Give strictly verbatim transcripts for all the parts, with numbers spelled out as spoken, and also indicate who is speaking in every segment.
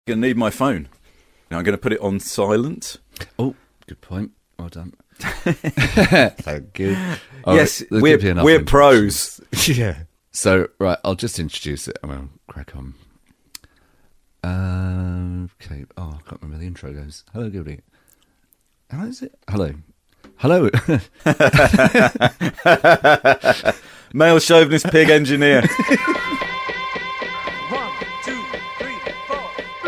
Speaker 1: going to need my phone. Now I'm going to put it on silent.
Speaker 2: Oh, good point. Well done. Thank you. All
Speaker 1: yes,
Speaker 2: right,
Speaker 1: we're, we're pros.
Speaker 2: Yeah. So, right, I'll just introduce it and we'll crack on. Um, okay. Oh, I can't remember the intro goes. Hello, Gildy. How is it? Hello. Hello.
Speaker 1: Male chauvinist pig engineer.
Speaker 3: One, two, three, four.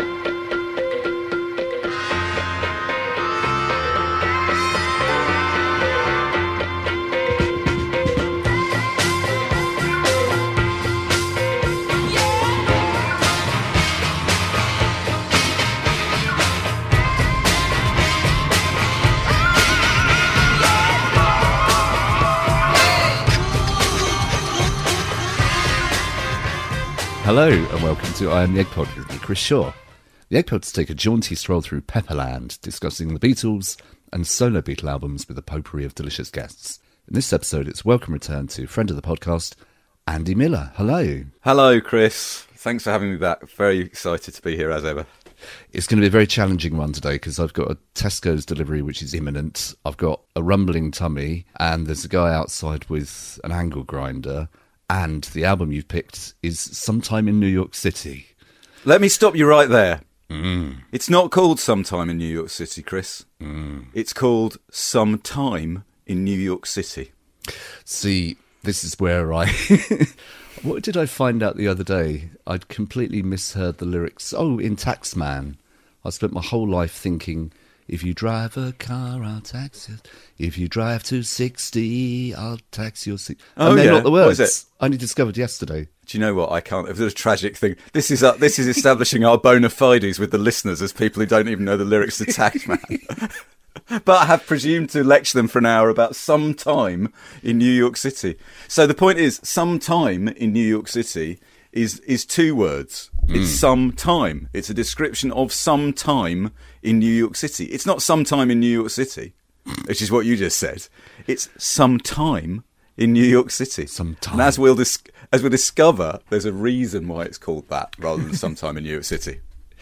Speaker 2: Hello and welcome to I Am the Egg Pod with me, Chris Shaw. The Egg Pods take a jaunty stroll through Pepperland, discussing the Beatles and solo Beatle albums with a potpourri of delicious guests. In this episode, it's welcome return to friend of the podcast, Andy Miller. Hello.
Speaker 1: Hello, Chris. Thanks for having me back. Very excited to be here as ever.
Speaker 2: It's going to be a very challenging one today because I've got a Tesco's delivery which is imminent. I've got a rumbling tummy and there's a guy outside with an angle grinder. And the album you've picked is Sometime in New York City.
Speaker 1: Let me stop you right there.
Speaker 2: Mm.
Speaker 1: It's not called Sometime in New York City, Chris.
Speaker 2: Mm.
Speaker 1: It's called Sometime in New York City.
Speaker 2: See, this is where I... What did I find out the other day? I'd completely misheard the lyrics. Oh, in Taxman. I spent my whole life thinking, if you drive a car, I'll tax it. If you drive to sixty, I'll tax your sixty.
Speaker 1: Oh,
Speaker 2: and they're
Speaker 1: yeah.
Speaker 2: not the words.
Speaker 1: What is it?
Speaker 2: I only discovered yesterday.
Speaker 1: Do you know what? I can't. If there's a tragic thing, this is uh, this is establishing our bona fides with the listeners as people who don't even know the lyrics to Taxman. But I have presumed to lecture them for an hour about some time in New York City. So the point is, some time in New York City is is two words. Mm. It's some time. It's a description of some time in New York City. It's not some time in New York City, which is what you just said. It's some time in New York City.
Speaker 2: Some time.
Speaker 1: And as we'll dis- as we'll discover, there's a reason why it's called that rather than sometime in New York City.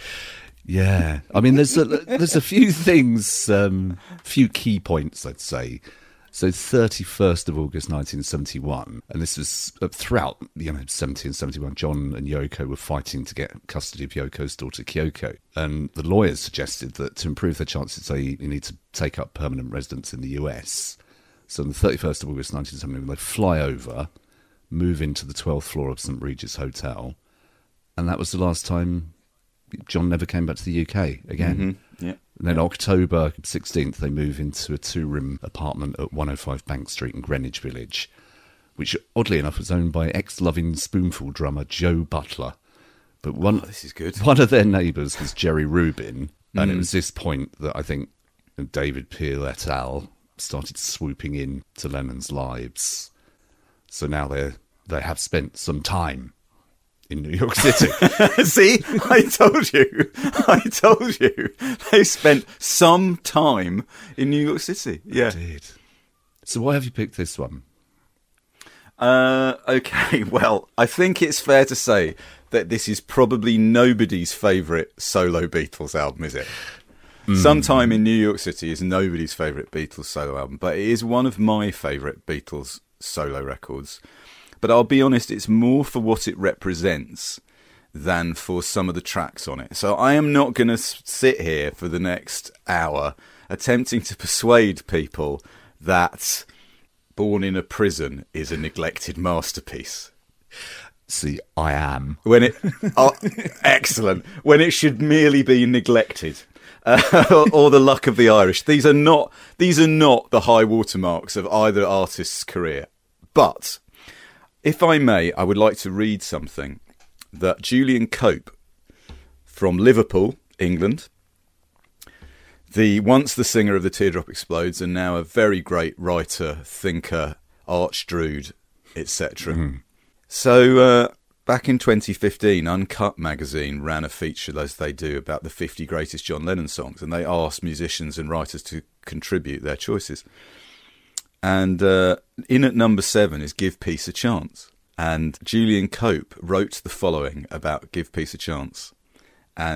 Speaker 2: Yeah, I mean, there's a, there's a few things, um, few key points, I'd say. So thirty-first of August nineteen seventy-one, and this was uh, throughout, you know, seventeen seventy-one, John and Yoko were fighting to get custody of Yoko's daughter Kyoko. And the lawyers suggested that to improve their chances, they need to take up permanent residence in the U S. So on the thirty-first of August nineteen seventy-one, they fly over, move into the twelfth floor of Saint Regis Hotel, and that was the last time John never came back to the U K again.
Speaker 1: Mm-hmm. Yeah.
Speaker 2: And then October sixteenth, they move into a two-room apartment at one oh five Bank Street in Greenwich Village, which, oddly enough, was owned by ex-Loving Spoonful drummer Joe Butler. But one,
Speaker 1: Oh, this is good.
Speaker 2: one of their neighbours was Jerry Rubin, and
Speaker 1: Mm.
Speaker 2: it was this point that I think David Peel et al. Started swooping in to Lennon's lives. So now they they have spent some time in New York City.
Speaker 1: See, I told you. I told you. They spent some time in New York City. Yeah.
Speaker 2: Indeed. So why have you picked this one?
Speaker 1: Uh, okay, well, I think it's fair to say that this is probably nobody's favourite solo Beatles album, is it? Mm. Sometime in New York City is nobody's favourite Beatles solo album, but it is one of my favourite Beatles solo records. But I'll be honest, it's more for what it represents than for some of the tracks on it. So I am not going to sit here for the next hour attempting to persuade people that Born in a Prison is a neglected masterpiece.
Speaker 2: See, I am.
Speaker 1: When it, oh, excellent. When it should merely be neglected. Uh, or, or The Luck of the Irish. These are not, these are not the high watermarks of either artist's career. But if I may, I would like to read something that Julian Cope from Liverpool, England, the once the singer of The Teardrop Explodes and now a very great writer, thinker, archdruid, et cetera. Mm-hmm. So uh, back in twenty fifteen, Uncut magazine ran a feature, as they do, about the fifty greatest John Lennon songs, and they asked musicians and writers to contribute their choices. And uh, in at number seven is Give Peace a Chance. And Julian Cope wrote the following about Give Peace a Chance. And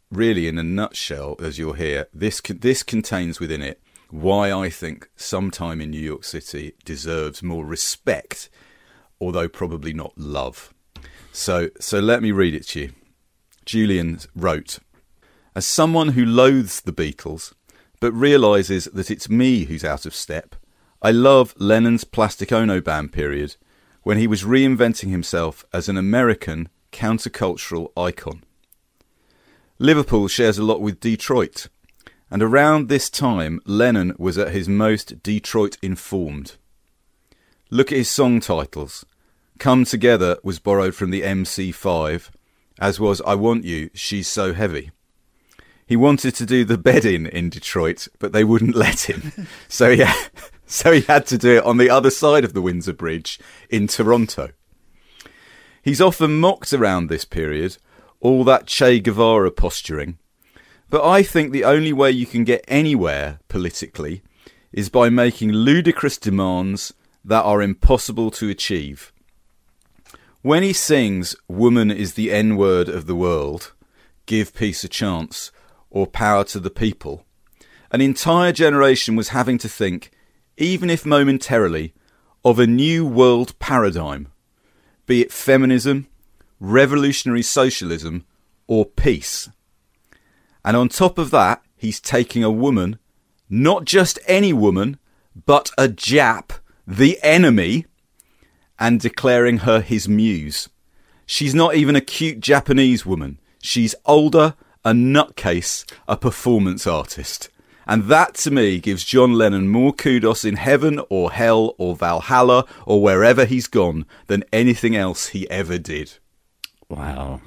Speaker 1: really, in a nutshell, as you'll hear, this this contains within it why I think Sometime in New York City deserves more respect, although probably not love. So, so let me read it to you. Julian wrote, "As someone who loathes the Beatles, but realises that it's me who's out of step, I love Lennon's Plastic Ono Band period, when he was reinventing himself as an American countercultural icon. Liverpool shares a lot with Detroit, and around this time Lennon was at his most Detroit informed. Look at his song titles. Come Together was borrowed from the M C five, as was I Want You, She's So Heavy. He wanted to do the bed-in in Detroit, but they wouldn't let him, so he had, so he had to do it on the other side of the Windsor Bridge in Toronto. He's often mocked around this period, all that Che Guevara posturing, but I think the only way you can get anywhere politically is by making ludicrous demands that are impossible to achieve. When he sings Woman is the N-word of the world, give peace a chance, or power to the people, an entire generation was having to think, even if momentarily, of a new world paradigm, be it feminism, revolutionary socialism, or peace. And on top of that, he's taking a woman, not just any woman, but a Jap, the enemy, and declaring her his muse. She's not even a cute Japanese woman. She's older, a nutcase, a performance artist. And that, to me, gives John Lennon more kudos in heaven or hell or Valhalla or wherever he's gone than anything else he ever did.
Speaker 2: Wow.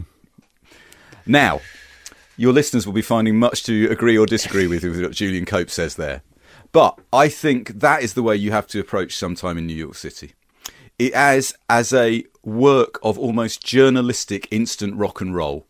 Speaker 1: Now, your listeners will be finding much to agree or disagree with what Julian Cope says there. But I think that is the way you have to approach Sometime in New York City. It as, as a work of almost journalistic instant rock and roll.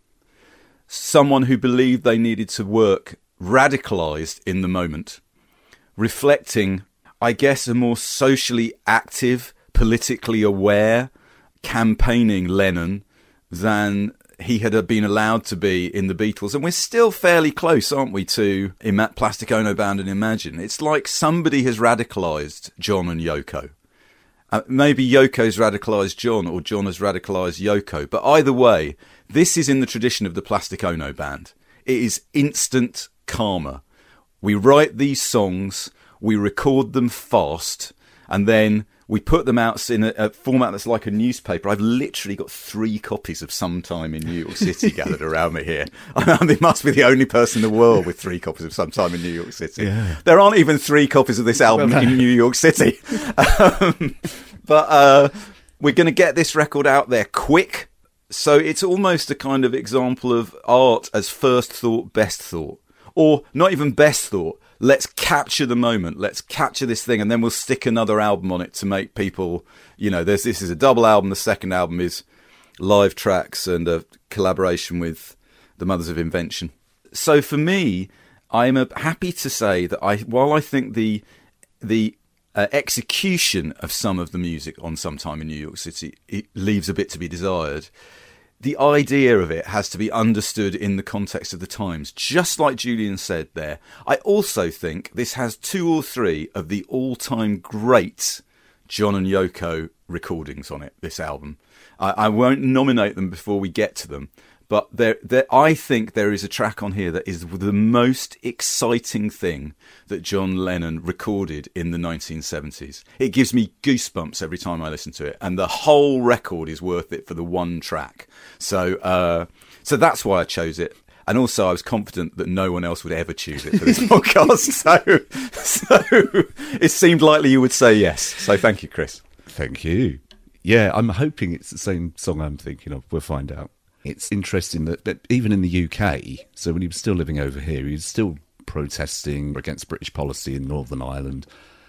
Speaker 1: Someone who believed they needed to work radicalised in the moment, reflecting, I guess, a more socially active, politically aware, campaigning Lennon than he had been allowed to be in the Beatles. And we're still fairly close, aren't we, to Ima- Plastic Ono Band and Imagine. It's like somebody has radicalised John and Yoko. Uh, maybe Yoko's radicalised John, or John has radicalised Yoko. But either way, this is in the tradition of the Plastic Ono Band. It is instant karma. We write these songs, we record them fast, and then we put them out in a, a format that's like a newspaper. I've literally got three copies of Sometime in New York City gathered around me here. I mean, must be the only person in the world with three copies of Sometime in New York City. Yeah. There aren't even three copies of this album well, no. in New York City. um, but uh, we're going to get this record out there quick. So it's almost a kind of example of art as first thought, best thought. Or not even best thought. Let's capture the moment. Let's capture this thing, and then we'll stick another album on it to make people, you know, there's, this is a double album. The second album is live tracks and a collaboration with the Mothers of Invention. So for me, I'm happy to say that I, while I think the the uh, execution of some of the music on Sometime in New York City, it leaves a bit to be desired, the idea of it has to be understood in the context of the times, just like Julian said there. I also think this has two or three of the all-time great John and Yoko recordings on it, this album. I, I won't nominate them before we get to them, but there, there, I think there is a track on here that is the most exciting thing that John Lennon recorded in the nineteen seventies. It gives me goosebumps every time I listen to it, and the whole record is worth it for the one track. So, uh, so that's why I chose it. And also, I was confident that no one else would ever choose it for this podcast. So, so it seemed likely you would say yes. So, thank you, Chris.
Speaker 2: Thank you. Yeah, I'm hoping it's the same song I'm thinking of. We'll find out. It's interesting that, that even in the U K, so when he was still living over here, he was still protesting against British policy in Northern Ireland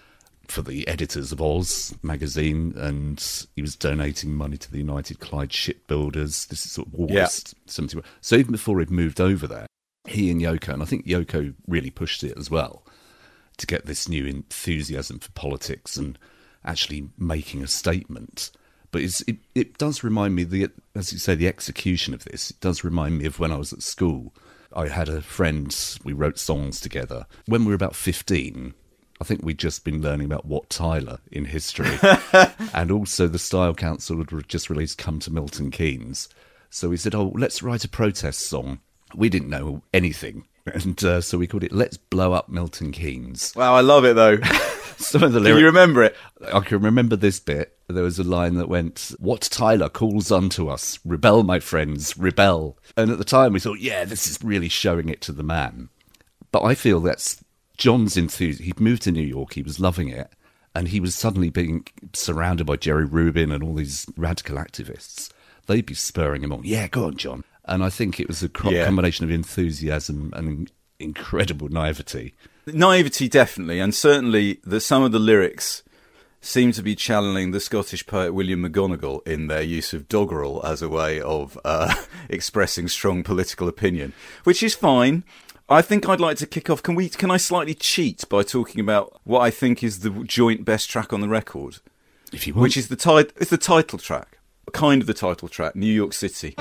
Speaker 2: for the editors of Oz magazine, and he was donating money to the United Clyde Shipbuilders. This is sort of August yeah. seventy-one. So even before he'd moved over there, he and Yoko, and I think Yoko really pushed it as well, to get this new enthusiasm for politics and actually making a statement. But it's, it it does remind me, the as you say, the execution of this, it does remind me of when I was at school I had a friend, we wrote songs together. When we were about fifteen, I think we'd just been learning about Wat Tyler in history. And also the Style Council had just released Come to Milton Keynes. So we said, oh, let's write a protest song. We didn't know anything. And uh, so we called it Let's Blow Up Milton Keynes.
Speaker 1: Wow, I love it, though.
Speaker 2: Some of the
Speaker 1: Can
Speaker 2: lyrics,
Speaker 1: you remember it?
Speaker 2: I can remember this bit. There was a line that went, Wat Tyler calls unto us, rebel, my friends, rebel. And at the time we thought, yeah, this is really showing it to the man. But I feel that's John's enthusiasm. He'd moved to New York, he was loving it, and he was suddenly being surrounded by Jerry Rubin and all these radical activists. They'd be spurring him on. Yeah, go on, John. And I think it was a co-
Speaker 1: Yeah.
Speaker 2: combination of enthusiasm and incredible naivety.
Speaker 1: Naivety, definitely, and certainly the, some of the lyrics seem to be channeling the Scottish poet William McGonagall in their use of doggerel as a way of uh, expressing strong political opinion, which is fine. I think I'd like to kick off. Can we? Can I slightly cheat by talking about what I think is the joint best track on the record,
Speaker 2: If you want.
Speaker 1: which is the ti- it's the title track, kind of the title track, New York City.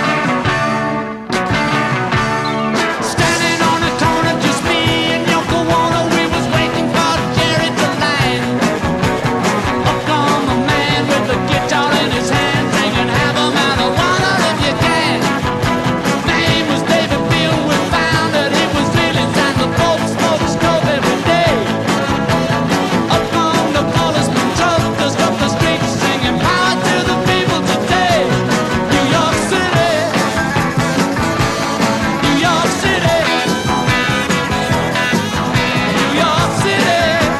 Speaker 3: Standing on a corner, just me and Yoko Ono, we was waiting for Jerry to land. Up come a man with a guitar in his hand, singing "Have a marijuana if you can." Name was David Beale, we found that he was dealing, and the folks smoked scope every day. Up come the policeman truck, just up the street, singing "Power to the people today." New York City. New York City, New York City.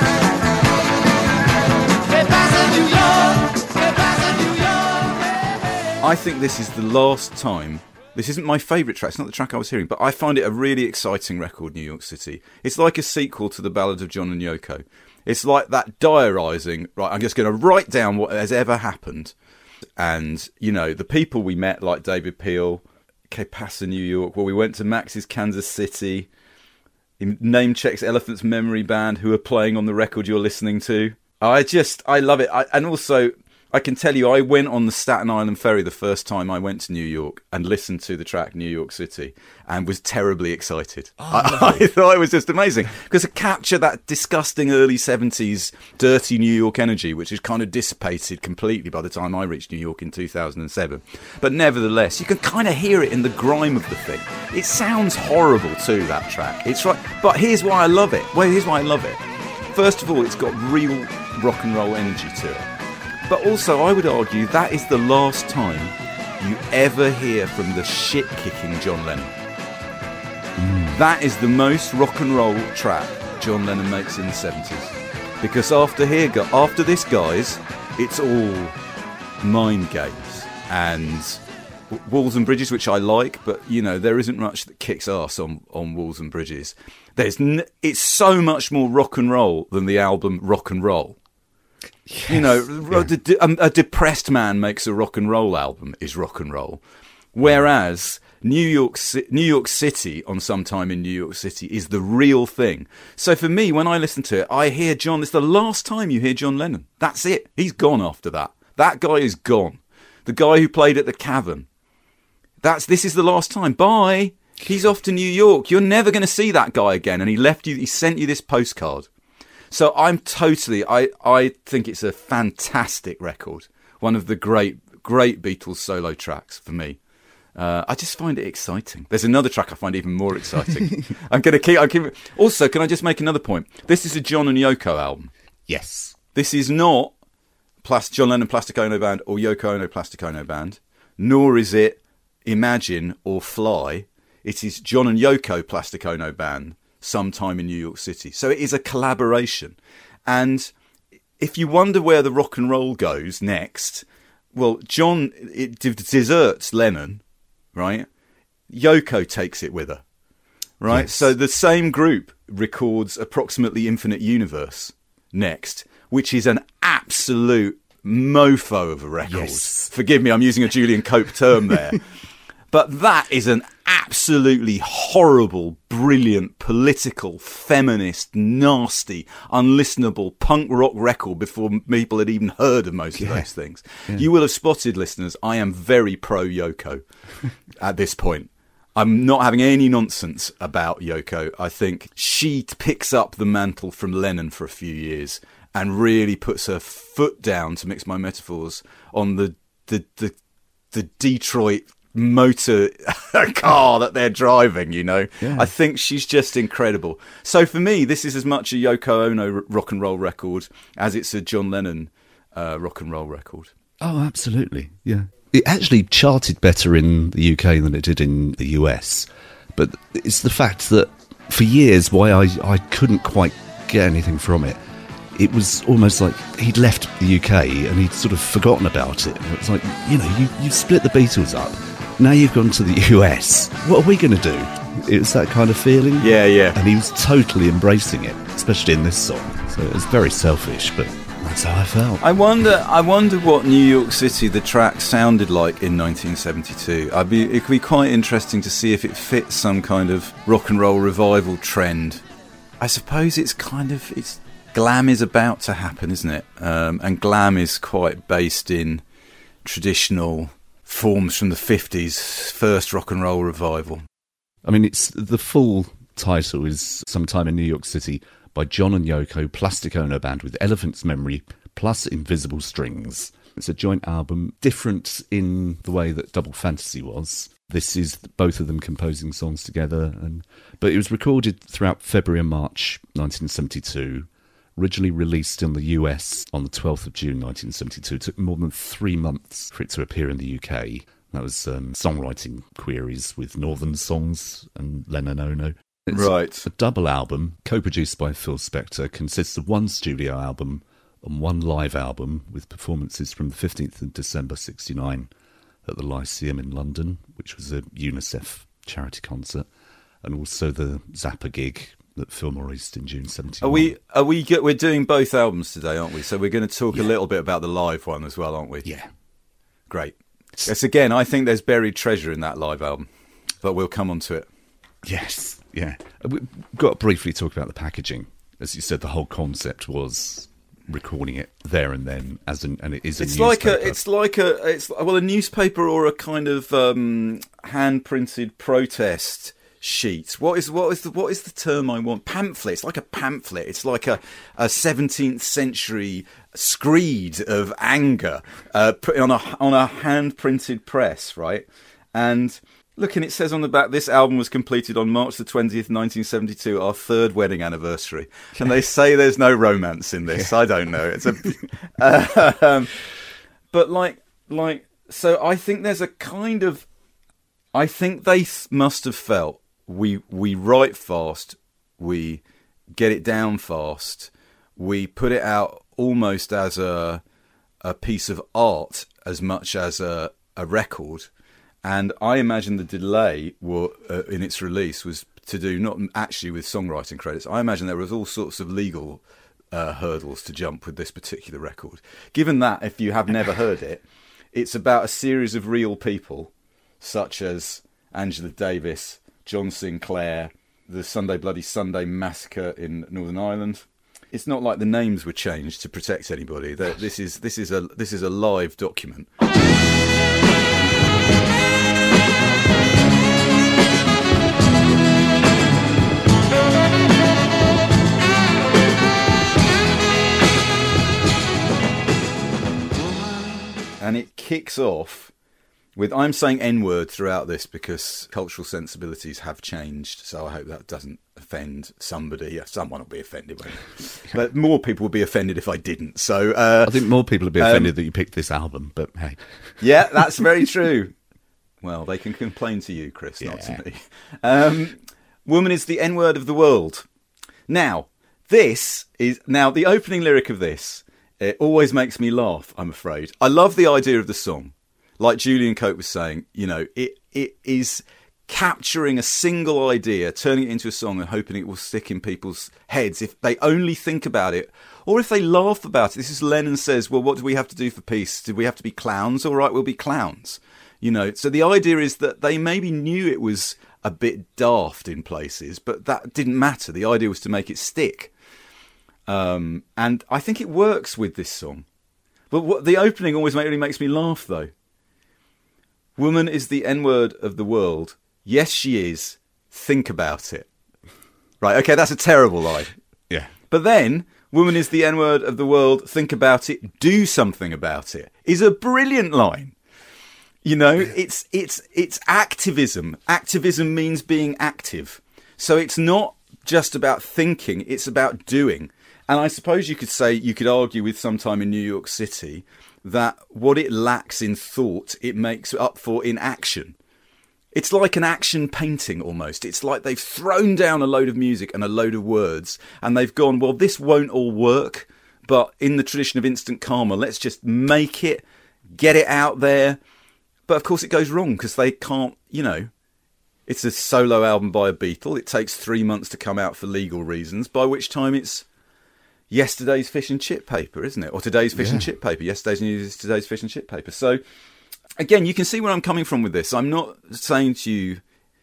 Speaker 3: Que pasa, New York? Que pasa, New York?
Speaker 1: I think this is the last time. This isn't my favourite track. It's not the track I was hearing, but I find it a really exciting record, New York City. It's like a sequel to the Ballad of John and Yoko. It's like that diarising, right, I'm just going to write down what has ever happened. And, you know, the people we met, like David Peel, Que Pasa, New York, well, we went to Max's Kansas City, in name checks Elephant's Memory Band, who are playing on the record you're listening to. I just, I love it. I, and also, I can tell you, I went on the Staten Island ferry the first time I went to New York and listened to the track New York City and was terribly excited. I, I thought it was just amazing because to capture that disgusting early seventies dirty New York energy, which is kind of dissipated completely by the time I reached New York in two thousand seven. But nevertheless, you can kind of hear it in the grime of the thing. It sounds horrible too, that track. It's right, but here's why I love it. Well, here's why I love it. First of all, it's got real rock and roll energy to it. But also, I would argue that is the last time you ever hear from the shit-kicking John Lennon. Mm. That is the most rock and roll track John Lennon makes in the seventies. Because after here, after this, guys, it's all mind games and Walls and Bridges, which I like, but you know there isn't much that kicks ass on, on Walls and Bridges. There's n- it's so much more rock and roll than the album Rock and Roll. Yes, you know, yeah. a, a depressed man makes a rock and roll album is rock and roll, whereas New York, New York City on Sometime in New York City is the real thing. So for me, when I listen to it, I hear John. It's the last time you hear John Lennon. That's it. He's gone after that. That guy is gone. The guy who played at the Cavern. That's this is the last time. Bye. He's off to New York. You're never going to see that guy again. And he left you. He sent you this postcard. So I'm totally, I, I think it's a fantastic record. One of the great, great Beatles solo tracks for me. Uh, I just find it exciting. There's another track I find even more exciting. I'm going to keep, I'm keep. Also, can I just make another point? This is a John and Yoko album.
Speaker 2: Yes.
Speaker 1: This is not Plas- John Lennon Plastic Ono Band or Yoko Ono Plastic Ono Band, nor is it Imagine or Fly. It is John and Yoko Plastic Ono Band. Sometime in New York City. So it is a collaboration. And if you wonder where the rock and roll goes next, well, John it deserts Lennon, right? Yoko takes it with her, right? Yes. So the same group records Approximately Infinite Universe next, which is an absolute mofo of a record.
Speaker 2: Yes.
Speaker 1: Forgive me, I'm using a Julian Cope term there. But that is an absolutely horrible, brilliant, political, feminist, nasty, unlistenable punk rock record before people had even heard of most
Speaker 2: yeah.
Speaker 1: of those things. Yeah.
Speaker 2: Yeah.
Speaker 1: You will have spotted, listeners, I am very pro-Yoko at this point. I'm not having any nonsense about Yoko. I think she picks up the mantle from Lennon for a few years and really puts her foot down, to mix my metaphors, on the the the, the Detroit motor car that they're driving, you know. Yeah. I think she's just incredible. So for me, this is as much a Yoko Ono rock and roll record as it's a John Lennon uh, rock and roll record.
Speaker 2: Oh, absolutely, yeah. It actually charted better in the U K than it did in the U S, but it's the fact that for years why I, I couldn't quite get anything from it. It was almost like he'd left the U K and he'd sort of forgotten about it. It was like, you know, you, you split the Beatles up. Now you've gone to the U S. What are we going to do? It was that kind of feeling.
Speaker 1: Yeah, yeah.
Speaker 2: And he was totally embracing it, especially in this song. So it was very selfish, but that's how I felt.
Speaker 1: I wonder I wonder what New York City, the track, sounded like in nineteen seventy-two. I'd be, it could be quite interesting to see if it fits some kind of rock and roll revival trend. I suppose it's kind of... it's glam is about to happen, isn't it? Um, and glam is quite based in traditional forms from the fifties, first rock and roll revival.
Speaker 2: I mean, it's the full title is Sometime in New York City by John and Yoko, Plastic Ono Band with Elephant's Memory plus Invisible Strings. It's a joint album, different in the way that Double Fantasy was. This is both of them composing songs together, and but it was recorded throughout February and March nineteen seventy-two. Originally released in the U S on the twelfth of June nineteen seventy-two. It took more than three months for it to appear in the U K. That was um, songwriting queries with Northern Songs and Lennon Ono. It's
Speaker 1: right.
Speaker 2: A double album, co-produced by Phil Spector, consists of one studio album and one live album with performances from the fifteenth of December sixty-nine at the Lyceum in London, which was a UNICEF charity concert, and also the Zappa gig that Phil released in June seventy-one.
Speaker 1: Are we? Are we? Get, we're doing both albums today, aren't we? So we're going to talk yeah. a little bit about the live one as well, aren't we?
Speaker 2: Yeah.
Speaker 1: Great. Yes. Again, I think there's buried treasure in that live album, but we'll come on to it.
Speaker 2: Yes. Yeah. We've got to briefly talk about the packaging. As you said, the whole concept was recording it there and then, as an, and it is a
Speaker 1: it's
Speaker 2: newspaper.
Speaker 1: like a. It's like a. It's well, a newspaper or a kind of um, hand printed protest sheet. What is what is the what is the term I want? Pamphlet. It's like a pamphlet. It's like a, a seventeenth century screed of anger uh, put on a on a hand printed press, right? And look, and it says on the back, this album was completed on March the twentieth, nineteen seventy-two, our third wedding anniversary. And they say there's no romance in this. I don't know. It's a, uh, um, but like like so, I think there's a kind of, I think they th- must have felt. We we write fast, we get it down fast, we put it out almost as a a piece of art as much as a, a record. And I imagine the delay were, uh, in its release was to do not actually with songwriting credits. I imagine there was all sorts of legal uh, hurdles to jump with this particular record. Given that, if you have never heard it, it's about a series of real people, such as Angela Davis, John Sinclair, the Sunday Bloody Sunday massacre in Northern Ireland. It's not like the names were changed to protect anybody. This is this is a this is a live document. And it kicks off with, I'm saying N-word throughout this because cultural sensibilities have changed, so I hope that doesn't offend somebody. Yeah, someone will be offended, won't it? But more people would be offended if I didn't. So uh,
Speaker 2: I think more people would be offended um, that you picked this album, but hey.
Speaker 1: Yeah, that's very true. Well, they can complain to you, Chris,
Speaker 2: yeah.
Speaker 1: not to me. Um, woman is the N-word of the world. Now, this is... Now, the opening lyric of this, it always makes me laugh, I'm afraid. I love the idea of the song. Like Julian Cope was saying, you know, it it is capturing a single idea, turning it into a song and hoping it will stick in people's heads if they only think about it or if they laugh about it. This is Lennon says, well, what do we have to do for peace? Do we have to be clowns? All right, we'll be clowns. You know, so the idea is that they maybe knew it was a bit daft in places, but that didn't matter. The idea was to make it stick. Um, and I think it works with this song. But what the opening always really makes me laugh, though. Woman is the N-word of the world. Yes, she is. Think about it. Right, okay, that's a terrible lie.
Speaker 2: Yeah.
Speaker 1: But then, woman is the N-word of the world, think about it, do something about it, is a brilliant line. You know, it's it's it's activism. Activism means being active. So it's not just about thinking, it's about doing. And I suppose you could say, you could argue with Sometime in New York City, that what it lacks in thought, it makes up for in action. It's like an action painting almost. It's like they've thrown down a load of music and a load of words, and they've gone, well, this won't all work, but in the tradition of instant karma, let's just make it, get it out there. But of course it goes wrong because they can't, you know, it's a solo album by a Beatle. It takes three months to come out for legal reasons, by which time it's yesterday's fish and chip paper, isn't it? Or today's fish
Speaker 2: yeah.
Speaker 1: and chip paper. Yesterday's news is today's fish and chip paper. So, again, you can see where I'm coming from with this. I'm not saying to you,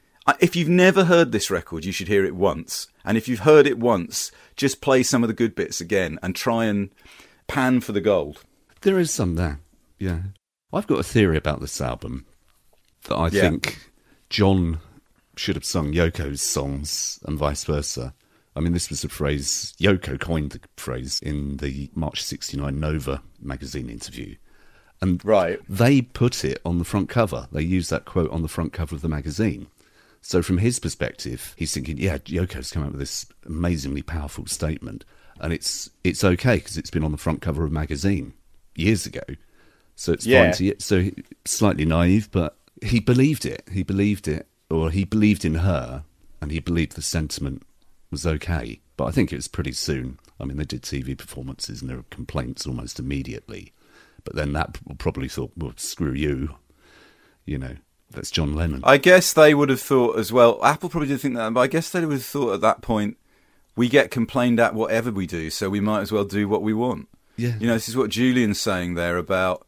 Speaker 1: if you've never heard this record, you should hear it once. And if you've heard it once, just play some of the good bits again and try and pan for the gold.
Speaker 2: There is some there, yeah. I've got a theory about this album that I
Speaker 1: Yeah.
Speaker 2: think John should have sung Yoko's songs and vice versa. I mean, this was a phrase, Yoko coined the phrase in the March sixty-nine Nova magazine interview. And
Speaker 1: Right.
Speaker 2: they put it on the front cover. They used that quote on the front cover of the magazine. So from his perspective, he's thinking, yeah, Yoko's come out with this amazingly powerful statement. And it's it's okay because it's been on the front cover of a magazine years ago. So it's
Speaker 1: Yeah.
Speaker 2: fine to, so slightly naive, but he believed it. He believed it, or he believed in her, and he believed the sentiment was okay. But I think it was pretty soon. I mean, they did T V performances and there were complaints almost immediately. But then that probably thought, well, screw you. You know, that's John Lennon.
Speaker 1: I guess they would have thought as well, Apple probably did think that, but I guess they would have thought at that point, we get complained at whatever we do, so we might as well do what we want.
Speaker 2: Yeah.
Speaker 1: You know, this is what Julian's saying there about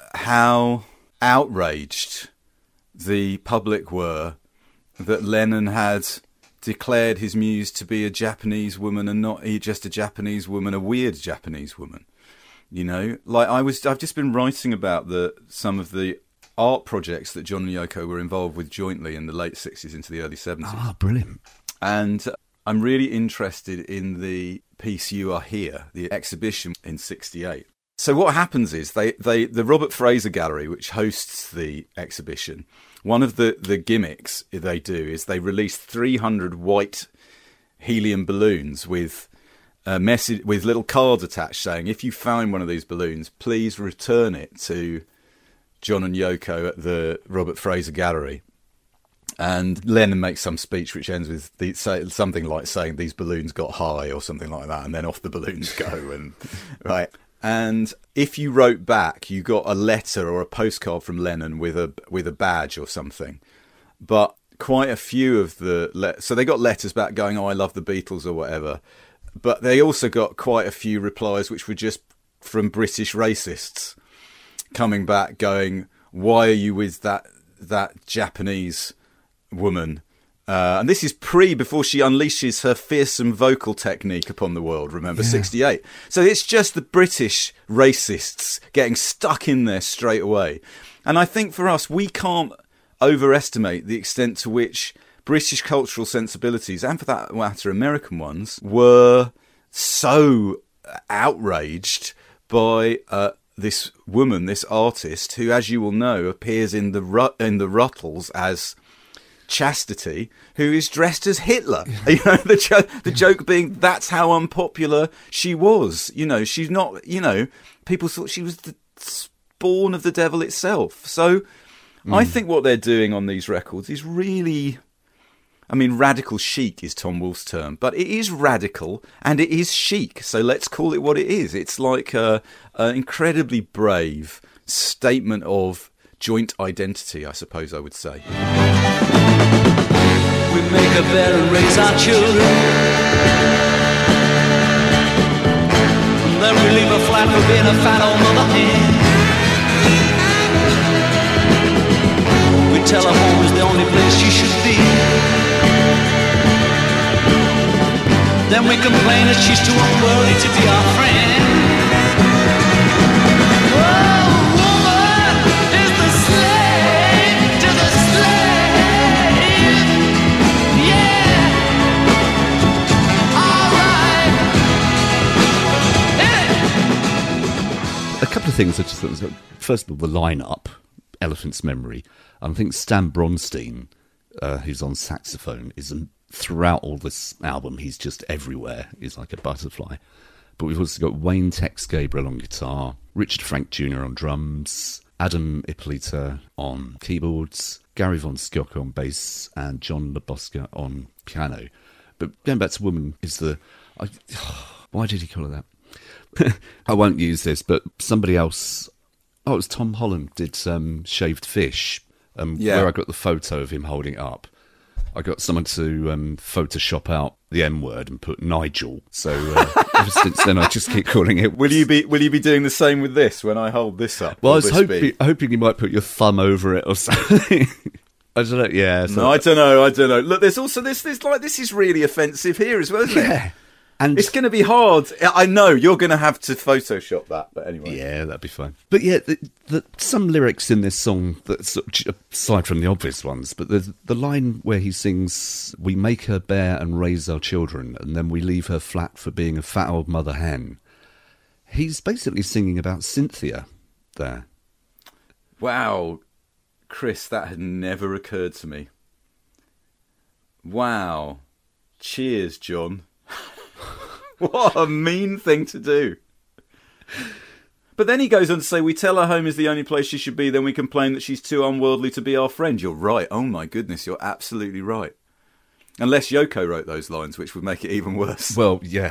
Speaker 1: how outraged the public were that Lennon had declared his muse to be a Japanese woman and not just a Japanese woman, a weird Japanese woman. You know, like I was, I've just been writing about the some of the art projects that John and Yoko were involved with jointly in the late sixties into the early seventies.
Speaker 2: Ah, brilliant.
Speaker 1: And I'm really interested in the piece You Are Here, the exhibition in sixty-eight. So what happens is they, they the Robert Fraser Gallery, which hosts the exhibition, one of the, the gimmicks they do is they release three hundred white helium balloons with a message, with little cards attached saying, if you find one of these balloons, please return it to John and Yoko at the Robert Fraser Gallery. And Lennon makes some speech which ends with the, say, something like saying these balloons got high or something like that, and then off the balloons go. And right. And if you wrote back, you got a letter or a postcard from Lennon with a with a badge or something. But quite a few of the le- so they got letters back going, "Oh, I love the Beatles" or whatever. But they also got quite a few replies which were just from British racists coming back going, "Why are you with that that Japanese woman?" Uh, and this is pre, before she unleashes her fearsome vocal technique upon the world, remember, yeah. sixty-eight. So it's just the British racists getting stuck in there straight away. And I think for us, we can't overestimate the extent to which British cultural sensibilities, and for that matter, American ones, were so outraged by uh, this woman, this artist, who, as you will know, appears in the ru- in the Ruttles as Chastity, who is dressed as Hitler. You know, the jo- the joke being that's how unpopular she was. You know, she's not. You know, people thought she was the spawn of the devil itself. So, mm. I think what they're doing on these records is really. I mean, radical chic is Tom Wolfe's term, but it is radical and it is chic. So let's call it what it is. It's like a, an incredibly brave statement of joint identity, I suppose I would say.
Speaker 3: We make a bed and raise our children. Then we leave a flat for being a fat old mother hen. We tell her home is the only place she should be. Then we complain that she's too unworthy to be our friend. Oh, woman is the slave to the slave.
Speaker 2: things I just thought was, first of all, the lineup, Elephant's Memory. I think Stan Bronstein, uh, who's on saxophone, is um, throughout all this album, he's just everywhere. He's like a butterfly. But we've also got Wayne Tex Gabriel on guitar, Richard Frank Junior on drums, Adam Ippolita on keyboards, Gary Von Skiock on bass, and John LaBosca on piano. But going back to Woman is the... I, why did he call it that? I won't use this, but somebody else... Oh, it was Tom Holland did um, Shaved Fish, um,
Speaker 1: Yeah.
Speaker 2: where I got the photo of him holding it up. I got someone to um, Photoshop out the M word and put Nigel. So uh, ever since then, I just keep calling it.
Speaker 1: Will you be Will you be doing the same with this when I hold this up?
Speaker 2: Well, I
Speaker 1: Will
Speaker 2: was
Speaker 1: this
Speaker 2: hoping,
Speaker 1: be-
Speaker 2: hoping you might put your thumb over it or something. I don't know. Yeah. So
Speaker 1: No, I don't know. I don't know. Look, there's also this. This like this is really offensive here as well, isn't it?
Speaker 2: yeah. And
Speaker 1: It's going to be hard. I know you're going to have to Photoshop that, but anyway.
Speaker 2: yeah, that'd be fine. But yeah, the, the, some lyrics in this song that sort of, aside from the obvious ones, but the the line where he sings, "We make her bear and raise our children, and then we leave her flat for being a fat old mother hen." He's basically singing about Cynthia there.
Speaker 1: Wow, Chris, that had never occurred to me. Wow. Cheers, John. What a mean thing to do. But then he goes on to say, we tell her home is the only place she should be, then we complain that she's too unworldly to be our friend. You're right. Oh my goodness, you're absolutely right. Unless Yoko wrote those lines, which would make it even worse.
Speaker 2: Well, yeah,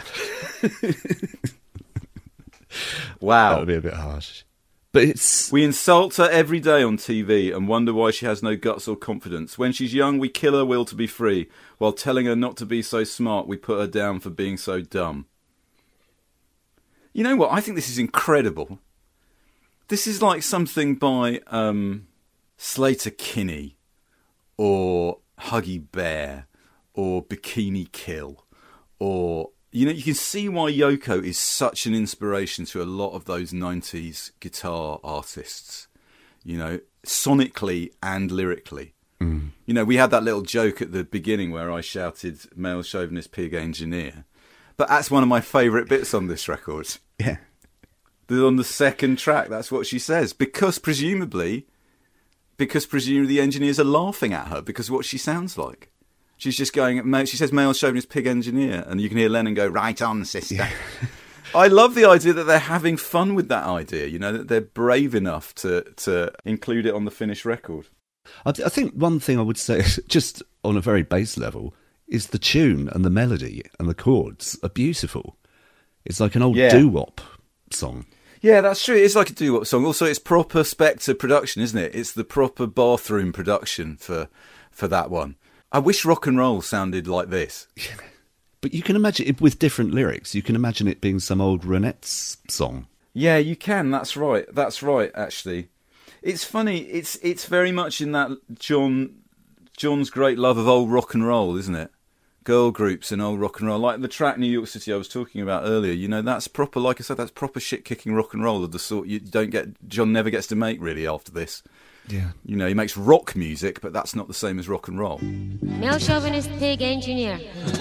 Speaker 1: Wow.
Speaker 2: that would be a bit harsh. But it's
Speaker 1: We insult her every day on T V and wonder why she has no guts or confidence. When she's young, we kill her will to be free. While telling her not to be so smart, we put her down for being so dumb. You know what? I think this is incredible. This is like something by um, Slater Kinney or Huggy Bear or Bikini Kill or... You know, you can see why Yoko is such an inspiration to a lot of those nineties guitar artists, you know, sonically and lyrically. Mm. You know, we had that little joke at the beginning where I shouted male chauvinist pig engineer, but that's one of my favourite bits on this record.
Speaker 2: yeah.
Speaker 1: On the second track, that's what she says, because presumably, because presumably the engineers are laughing at her because of what she sounds like. She's just going, she says male chauvinist pig engineer, and you can hear Lennon go, right on, sister. Yeah. I love the idea that they're having fun with that idea, you know, that they're brave enough to, to include it on the finished record.
Speaker 2: I, th- I think one thing I would say, just on a very base level, is the tune and the melody and the chords are beautiful. It's like an old
Speaker 1: Yeah.
Speaker 2: doo-wop song.
Speaker 1: Yeah, that's true. It's like a doo-wop song. Also, it's proper Spectre production, isn't it? It's the proper bathroom production for for that one. I wish rock and roll sounded like this.
Speaker 2: But you can imagine it with different lyrics. You can imagine it being some old Ronettes song.
Speaker 1: Yeah, you can. That's right. That's right, actually. It's funny. It's it's very much in that John John's great love of old rock and roll, isn't it? Girl groups and old rock and roll. Like the track New York City I was talking about earlier. You know, that's proper, like I said, that's proper shit-kicking rock and roll of the sort you don't get, John never gets to make, really, after this.
Speaker 2: Yeah.
Speaker 1: You know, he makes rock music, but that's not the same as rock and roll.
Speaker 4: Male chauvinist pig engineer.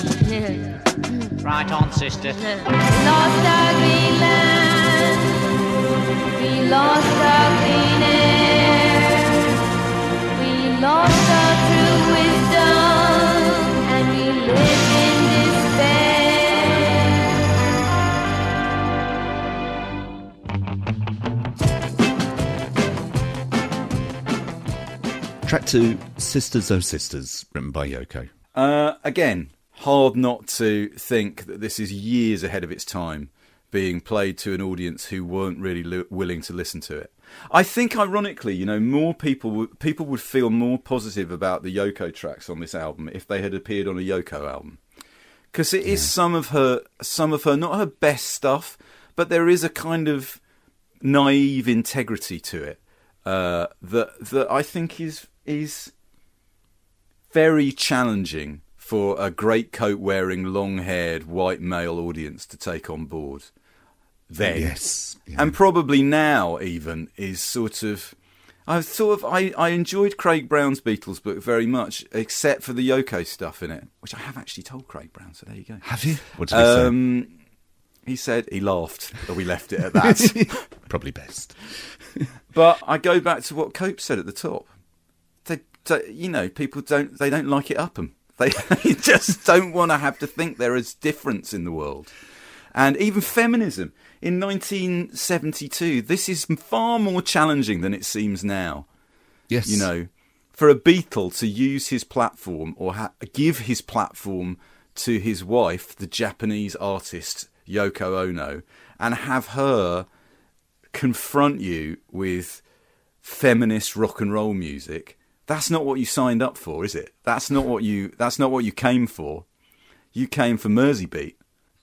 Speaker 5: Right on, sister.
Speaker 4: Lost our green land. We lost our clean air. We lost our true wisdom. And we live in
Speaker 2: Track two, Sisters Oh Sisters, written by Yoko.
Speaker 1: Uh, again, hard not to think that this is years ahead of its time, being played to an audience who weren't really li- willing to listen to it. I think, ironically, you know, more people w- people would feel more positive about the Yoko tracks on this album if they had appeared on a Yoko album, because it is yeah. some of her, some of her, not her best stuff, but there is a kind of naive integrity to it uh, that that I think is is very challenging for a greatcoat wearing, long haired white male audience to take on board. Then,
Speaker 2: yes, yeah.
Speaker 1: And probably now even is sort of. I sort of I, I enjoyed Craig Brown's Beatles book very much, except for the Yoko stuff in it, which I have actually told Craig Brown. So there you go.
Speaker 2: Have you? What did he
Speaker 1: um, say? He said he laughed, but we left it at that.
Speaker 2: probably best.
Speaker 1: But I go back to what Cope said at the top. They, they you know, people don't they don't like it up 'em. They, they just don't want to have to think there is difference in the world. And even feminism in nineteen seventy-two, this is far more challenging than it seems now.
Speaker 2: Yes.
Speaker 1: You know, for a Beatle to use his platform or ha- give his platform to his wife, the Japanese artist Yoko Ono, and have her confront you with feminist rock and roll music, that's not what you signed up for, is it? That's not what you that's not what you came for. You came for Merseybeat.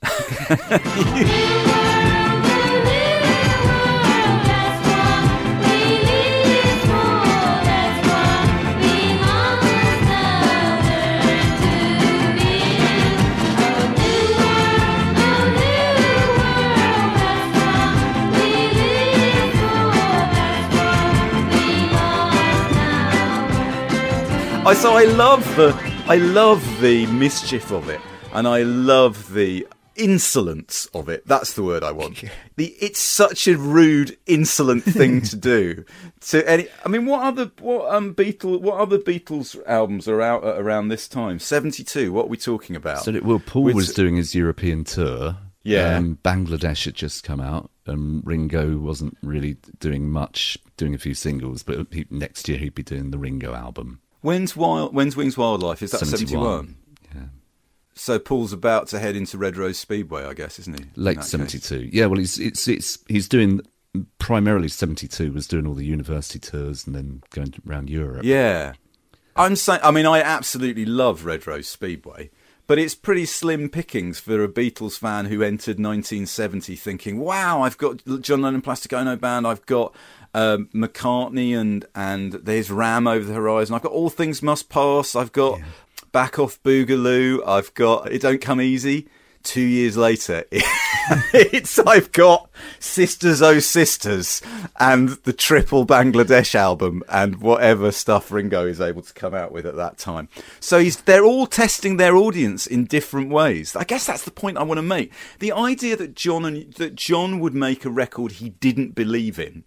Speaker 1: I so I love the I love the mischief of it, and I love the insolence of it. That's the word I want. The it's such a rude, insolent thing to do. To any, I mean, what other what um Beatles what other Beatles albums are out at around this time? seventy-two. What are we talking about?
Speaker 2: So, that, well, Paul
Speaker 1: With-
Speaker 2: was doing his European tour.
Speaker 1: Yeah.
Speaker 2: Um, Bangladesh had just come out, and Ringo wasn't really doing much, doing a few singles, but he, next year he'd be doing the Ringo album.
Speaker 1: When's Wild? When's Wings Wildlife? Is that
Speaker 2: seventy-one.
Speaker 1: seventy-one?
Speaker 2: Yeah.
Speaker 1: So Paul's about to head into Red Rose Speedway, I guess, isn't he? In
Speaker 2: Late
Speaker 1: that case?
Speaker 2: seventy-two. Yeah, well, he's it's it's he's doing primarily seventy-two was doing all the university tours and then going around Europe.
Speaker 1: Yeah. I'm saying, I mean, I absolutely love Red Rose Speedway, but it's pretty slim pickings for a Beatles fan who entered nineteen seventy thinking, wow, I've got John Lennon Plastic Ono Band, I've got um, McCartney and, and there's Ram over the horizon, I've got All Things Must Pass, I've got yeah. Back Off Boogaloo, I've got It Don't Come Easy. Two years later, it's I've got Sisters Oh Sisters and the triple Bangladesh album and whatever stuff Ringo is able to come out with at that time. So he's they're all testing their audience in different ways. I guess that's the point I want to make. The idea that John and that John would make a record he didn't believe in.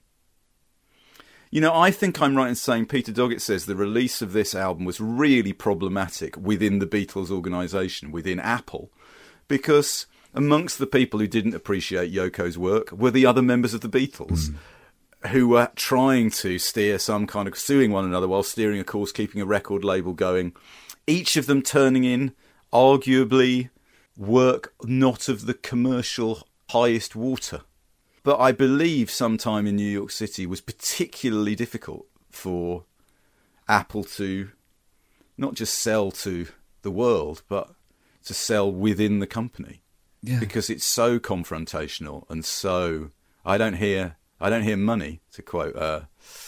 Speaker 1: You know, I think I'm right in saying Peter Doggett says the release of this album was really problematic within the Beatles organisation, within Apple. Because amongst the people who didn't appreciate Yoko's work were the other members of the Beatles, mm. who were trying to steer some kind of suing one another while steering a course, keeping a record label going. Each of them turning in arguably work not of the commercial highest water. But I believe sometime in New York City was particularly difficult for Apple to not just sell to the world, but to sell within the company, yeah. because it's so confrontational and so I don't hear I don't hear money, to quote uh,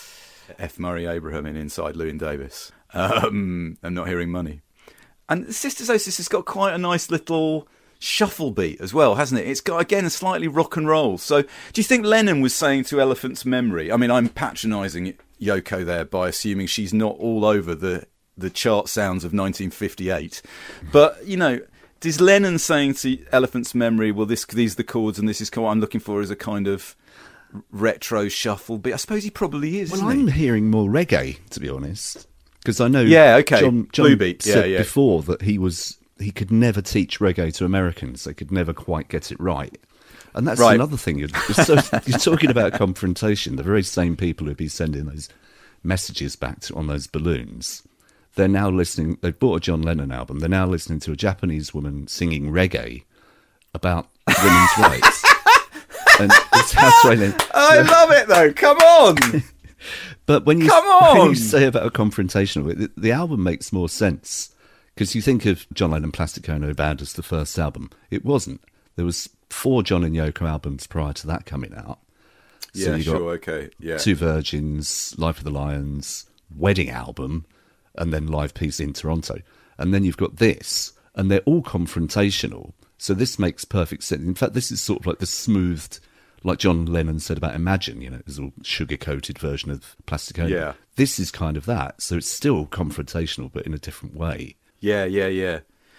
Speaker 1: F. Murray Abraham in Inside Llewyn Davis. Um, I'm not hearing money. And Sisters Oh Sisters has got quite a nice little shuffle beat as well, hasn't it? It's got again a slightly rock and roll. So do you think Lennon was saying to Elephant's Memory? I mean, I'm patronising Yoko there by assuming she's not all over the. the chart sounds of nineteen fifty-eight. But, you know, is Lennon saying to Elephant's Memory, well, this, these are the chords and this is what I'm looking for as a kind of retro shuffle? But I suppose he probably is,
Speaker 2: well,
Speaker 1: isn't
Speaker 2: I'm
Speaker 1: he?
Speaker 2: hearing more reggae, to be honest. Because I know
Speaker 1: yeah, okay.
Speaker 2: John, John
Speaker 1: Blue Beat.
Speaker 2: said
Speaker 1: yeah, yeah.
Speaker 2: before that he was he could never teach reggae to Americans. They could never quite get it right. And that's
Speaker 1: right.
Speaker 2: another thing. You're, so, you're talking about confrontation. The very same people who'd be sending those messages back to, on those balloons, they're now listening, they've bought a John Lennon album, they're now listening to a Japanese woman singing reggae about women's rights. And it's House Lennon.
Speaker 1: I love it, though. Come on.
Speaker 2: But when you,
Speaker 1: Come on.
Speaker 2: when you say about a confrontation, the, the album makes more sense. Because you think of John Lennon Plastic Ono Band as the first album. It wasn't. There was four John and Yoko albums prior to that coming out. So
Speaker 1: yeah,
Speaker 2: you got
Speaker 1: sure, okay. Yeah.
Speaker 2: Two Virgins, Life of the Lions, Wedding Album, and then Live Peace in Toronto. And then you've got this, and they're all confrontational. So this makes perfect sense. In fact, this is sort of like the smoothed, like John Lennon said about Imagine, you know, it was all sugar-coated version of Plastic Ono.
Speaker 1: Yeah.
Speaker 2: This is kind of that. So it's still confrontational, but in a different way.
Speaker 1: Yeah, yeah, yeah.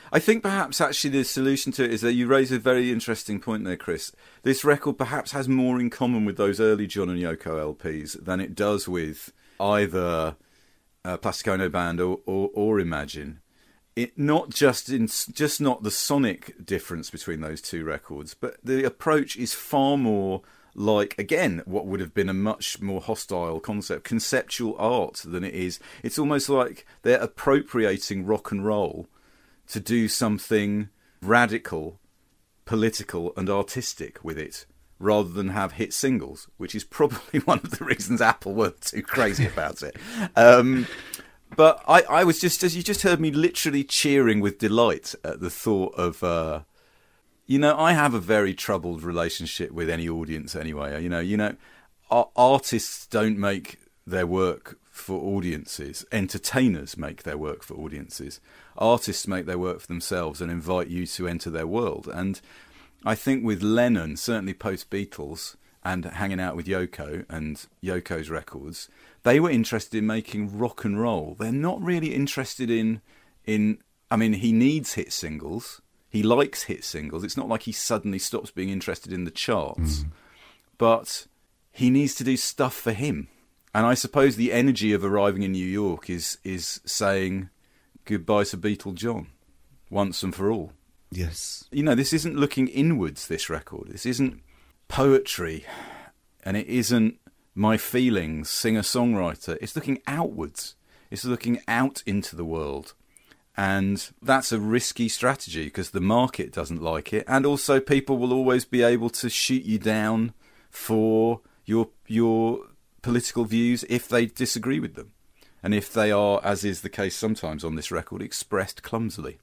Speaker 1: I think perhaps actually the solution to it is that you raise a very interesting point there, Chris. This record perhaps has more in common with those early John and Yoko L Ps than it does with either uh, Plastic Ono Band or, or, or Imagine. It not just in just not the sonic difference between those two records, but the approach is far more like, again, what would have been a much more hostile concept, conceptual art, than it is. It's almost like they're appropriating rock and roll to do something radical, political and artistic with it, rather than have hit singles, which is probably one of the reasons Apple weren't too crazy about it. Um, but I, I was just, as you just heard me literally cheering with delight at the thought of... Uh, You know, I have a very troubled relationship with any audience anyway. You know, you know, artists don't make their work for audiences. Entertainers make their work for audiences. Artists make their work for themselves and invite you to enter their world. And I think with Lennon, certainly post-Beatles, and hanging out with Yoko and Yoko's records, they were interested in making rock and roll. They're not really interested in, in. I mean, he needs hit singles. He likes hit singles. It's not like he suddenly stops being interested in the charts. Mm. But he needs to do stuff for him. And I suppose the energy of arriving in New York is is saying goodbye to Beatle John, once and for all.
Speaker 2: Yes.
Speaker 1: You know, this isn't looking inwards, this record. This isn't poetry, and it isn't my feelings, singer-songwriter. It's looking outwards. It's looking out into the world. And that's a risky strategy because the market doesn't like it. And also people will always be able to shoot you down for your your political views if they disagree with them. And if they are, as is the case sometimes on this record, expressed clumsily.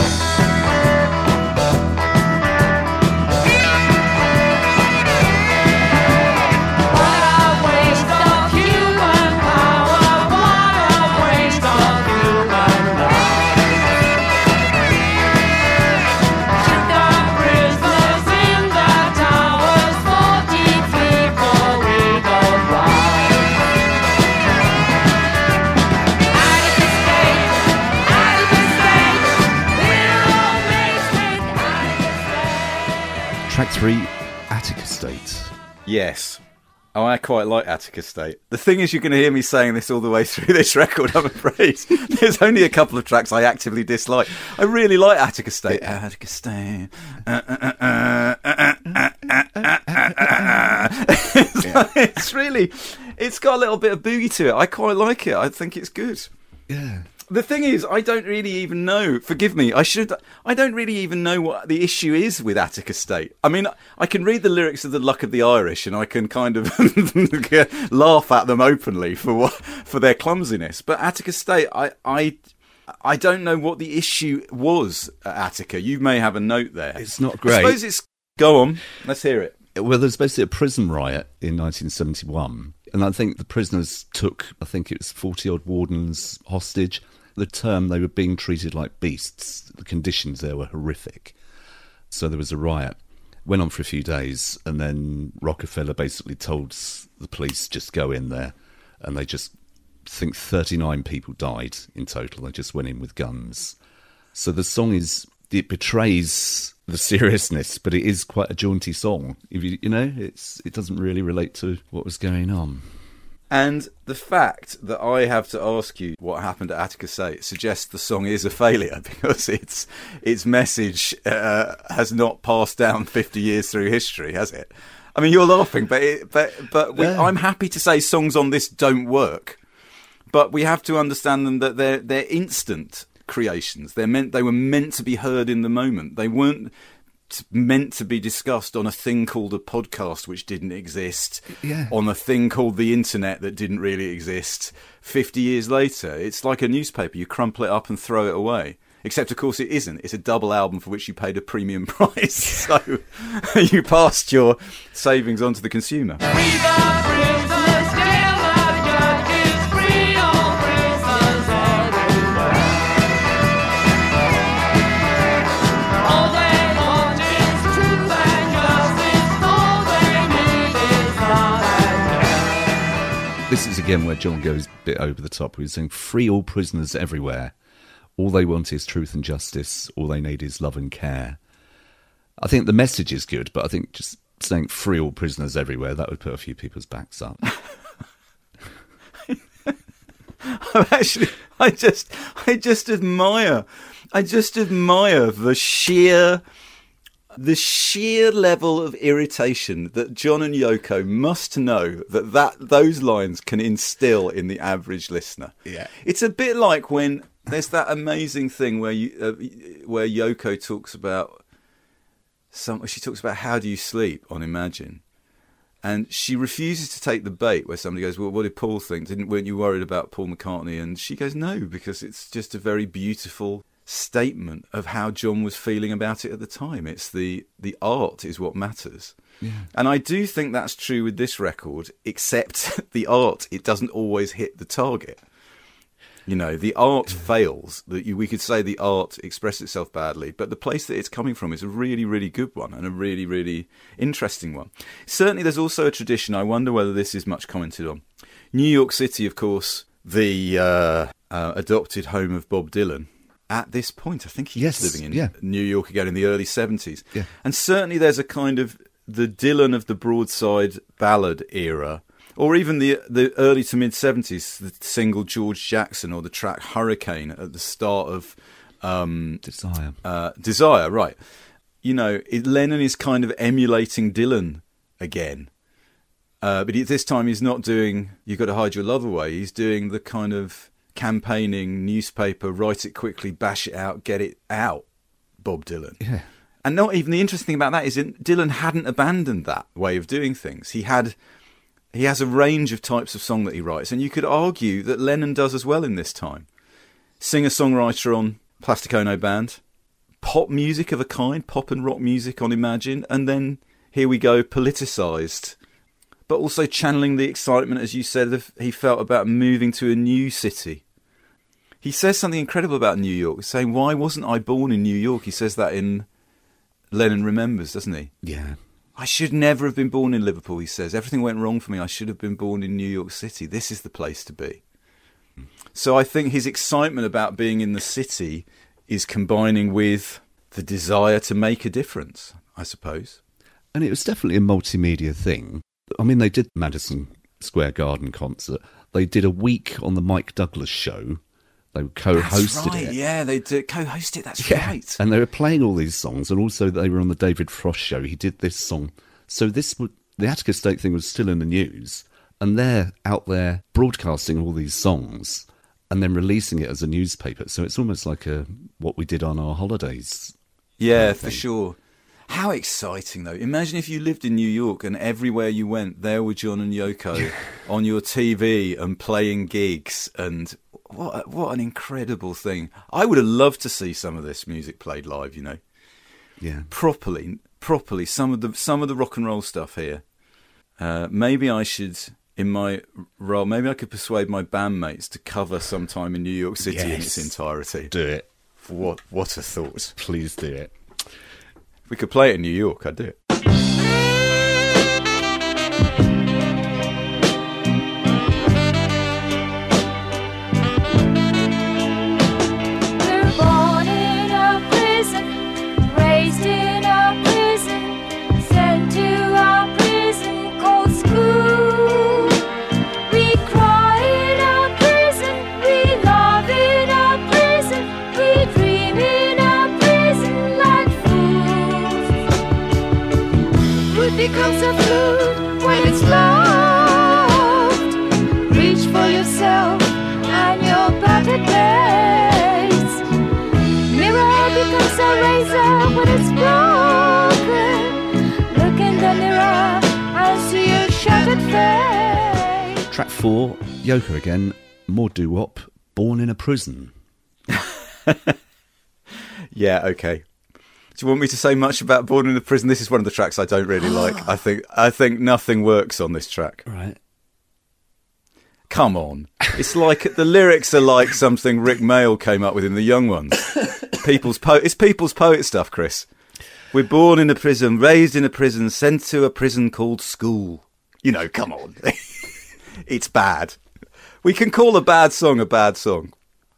Speaker 2: Track three, Attica State.
Speaker 1: Yes. Oh, I quite like Attica State. The thing is, you're going to hear me saying this all the way through this record, I'm afraid. There's only a couple of tracks I actively dislike. I really like Attica State. Yeah. Attica State. Uh, uh, uh, uh, uh, uh, uh, uh, uh. It's, yeah. like, it's really, it's got a little bit of boogie to it. I quite like it. I think it's good.
Speaker 2: Yeah.
Speaker 1: The thing is, I don't really even know. Forgive me. I should. I don't really even know what the issue is with Attica State. I mean, I can read the lyrics of "The Luck of the Irish" and I can kind of laugh at them openly for what for their clumsiness. But Attica State, I, I, I don't know what the issue was at Attica. You may have a note there.
Speaker 2: It's not great.
Speaker 1: I suppose it's. Go on. Let's hear it.
Speaker 2: Well, there's basically a prison riot in nineteen seventy-one, and I think the prisoners took, I think it was forty odd wardens hostage. The term, they were being treated like beasts. The conditions there were horrific. So there was a riot. Went on for a few days, and then Rockefeller basically told the police, just go in there. And they just, I think thirty-nine people died in total. They just went in with guns. So the song is, it betrays the seriousness, but it is quite a jaunty song. If you, you know, it's it doesn't really relate to what was going on.
Speaker 1: And the fact that I have to ask you what happened at Attica State suggests the song is a failure because its its message uh, has not passed down fifty years through history, has it? I mean, you're laughing, but it, but but we,
Speaker 2: yeah.
Speaker 1: I'm happy to say songs on this don't work, but we have to understand them that they're they're instant creations. They're meant they were meant to be heard in the moment. They weren't meant to be discussed on a thing called a podcast which didn't exist,
Speaker 2: yeah.
Speaker 1: on a thing called the internet that didn't really exist fifty years later. It's like a newspaper. You crumple it up and throw it away. Except, of course, it isn't. It's a double album for which you paid a premium price. So you passed your savings on to the consumer.
Speaker 2: This is again where John goes a bit over the top. He's saying, free all prisoners everywhere. All they want is truth and justice. All they need is love and care. I think the message is good, but I think just saying free all prisoners everywhere, that would put a few people's backs up.
Speaker 1: I'm actually, I just, I just admire, I just admire the sheer, the sheer level of irritation that John and Yoko must know that, that those lines can instill in the average listener.
Speaker 2: Yeah.
Speaker 1: It's a bit like when there's that amazing thing where you, uh, where Yoko talks about some, she talks about how do you sleep on Imagine. And she refuses to take the bait where somebody goes, well, what did Paul think? Didn't, weren't you worried about Paul McCartney? And she goes, no, because it's just a very beautiful statement of how John was feeling about it at the time. It's the, the art is what matters. Yeah. And I do think that's true with this record, except the art, it doesn't always hit the target. You know, the art fails. That you, we could say the art expressed itself badly, but the place that it's coming from is a really, really good one and a really, really interesting one. Certainly, there's also a tradition. I wonder whether this is much commented on. New York City, of course, the uh, uh, adopted home of Bob Dylan. At this point, I think he's
Speaker 2: yes,
Speaker 1: living in
Speaker 2: yeah.
Speaker 1: New York again in the early seventies.
Speaker 2: Yeah.
Speaker 1: And certainly, there's a kind of the Dylan of the broadside ballad era. Or even the the early to mid seventies, the single George Jackson or the track Hurricane at the start of um,
Speaker 2: Desire.
Speaker 1: Uh, Desire, right? You know, it, Lennon is kind of emulating Dylan again, uh, but he, this time he's not doing "You've Got to Hide Your Love Away." He's doing the kind of campaigning newspaper, write it quickly, bash it out, get it out, Bob Dylan.
Speaker 2: Yeah.
Speaker 1: And not even the interesting thing about that is that Dylan hadn't abandoned that way of doing things. He had. He has a range of types of song that he writes, and you could argue that Lennon does as well in this time. Singer-songwriter on Plastic Ono Band, pop music of a kind, pop and rock music on Imagine, and then, here we go, politicised, but also channeling the excitement, as you said, of, he felt about moving to a new city. He says something incredible about New York, saying, why wasn't I born in New York? He says that in Lennon Remembers, doesn't he?
Speaker 2: Yeah.
Speaker 1: I should never have been born in Liverpool, he says. Everything went wrong for me. I should have been born in New York City. This is the place to be. So I think his excitement about being in the city is combining with the desire to make a difference, I suppose.
Speaker 2: And it was definitely a multimedia thing. I mean, they did Madison Square Garden concert. They did a week on the Mike Douglas show. They co-hosted
Speaker 1: That's right,
Speaker 2: it.
Speaker 1: yeah, they did co-host it, that's
Speaker 2: Yeah.
Speaker 1: right.
Speaker 2: And they were playing all these songs, and also they were on the David Frost show. He did this song. So this would, the Attica State thing was still in the news, and they're out there broadcasting all these songs and then releasing it as a newspaper. So it's almost like a what we did on our holidays.
Speaker 1: Yeah,
Speaker 2: kind of
Speaker 1: for
Speaker 2: thing.
Speaker 1: sure. How exciting, though. Imagine if you lived in New York and everywhere you went, there were John and Yoko on your T V and playing gigs. And what a- what an incredible thing. I would have loved to see some of this music played live, you know.
Speaker 2: Yeah.
Speaker 1: Properly, properly. Some of the some of the rock and roll stuff here. Uh, maybe I should, in my role, maybe I could persuade my bandmates to cover sometime in New York City in its
Speaker 2: Yes.
Speaker 1: entirety.
Speaker 2: Do it.
Speaker 1: What, what a thought.
Speaker 2: Please do it.
Speaker 1: If we could play it in New York, I'd do it.
Speaker 4: We're born in a prison, raised in a prison, sent to a prison called school. We cry in a prison, we love in a prison, we dream in a prison like fools. Food becomes a flute when it's loved. Reach for yourself and your battered days. Mirror becomes a razor when it's broken. Look in the mirror and see your shattered face.
Speaker 2: Track four, Yoko again, more doo-wop, Born in a Prison.
Speaker 1: Yeah, okay. Do you want me to say much about Born in a Prison? This is one of the tracks I don't really like. I think I think nothing works on this track.
Speaker 2: Right.
Speaker 1: Come on. It's like the lyrics are like something Rick Mayall came up with in The Young Ones. People's po- it's people's poet stuff, Chris. We're born in a prison, raised in a prison, sent to a prison called school. You know, come on. It's bad. We can call a bad song a bad song.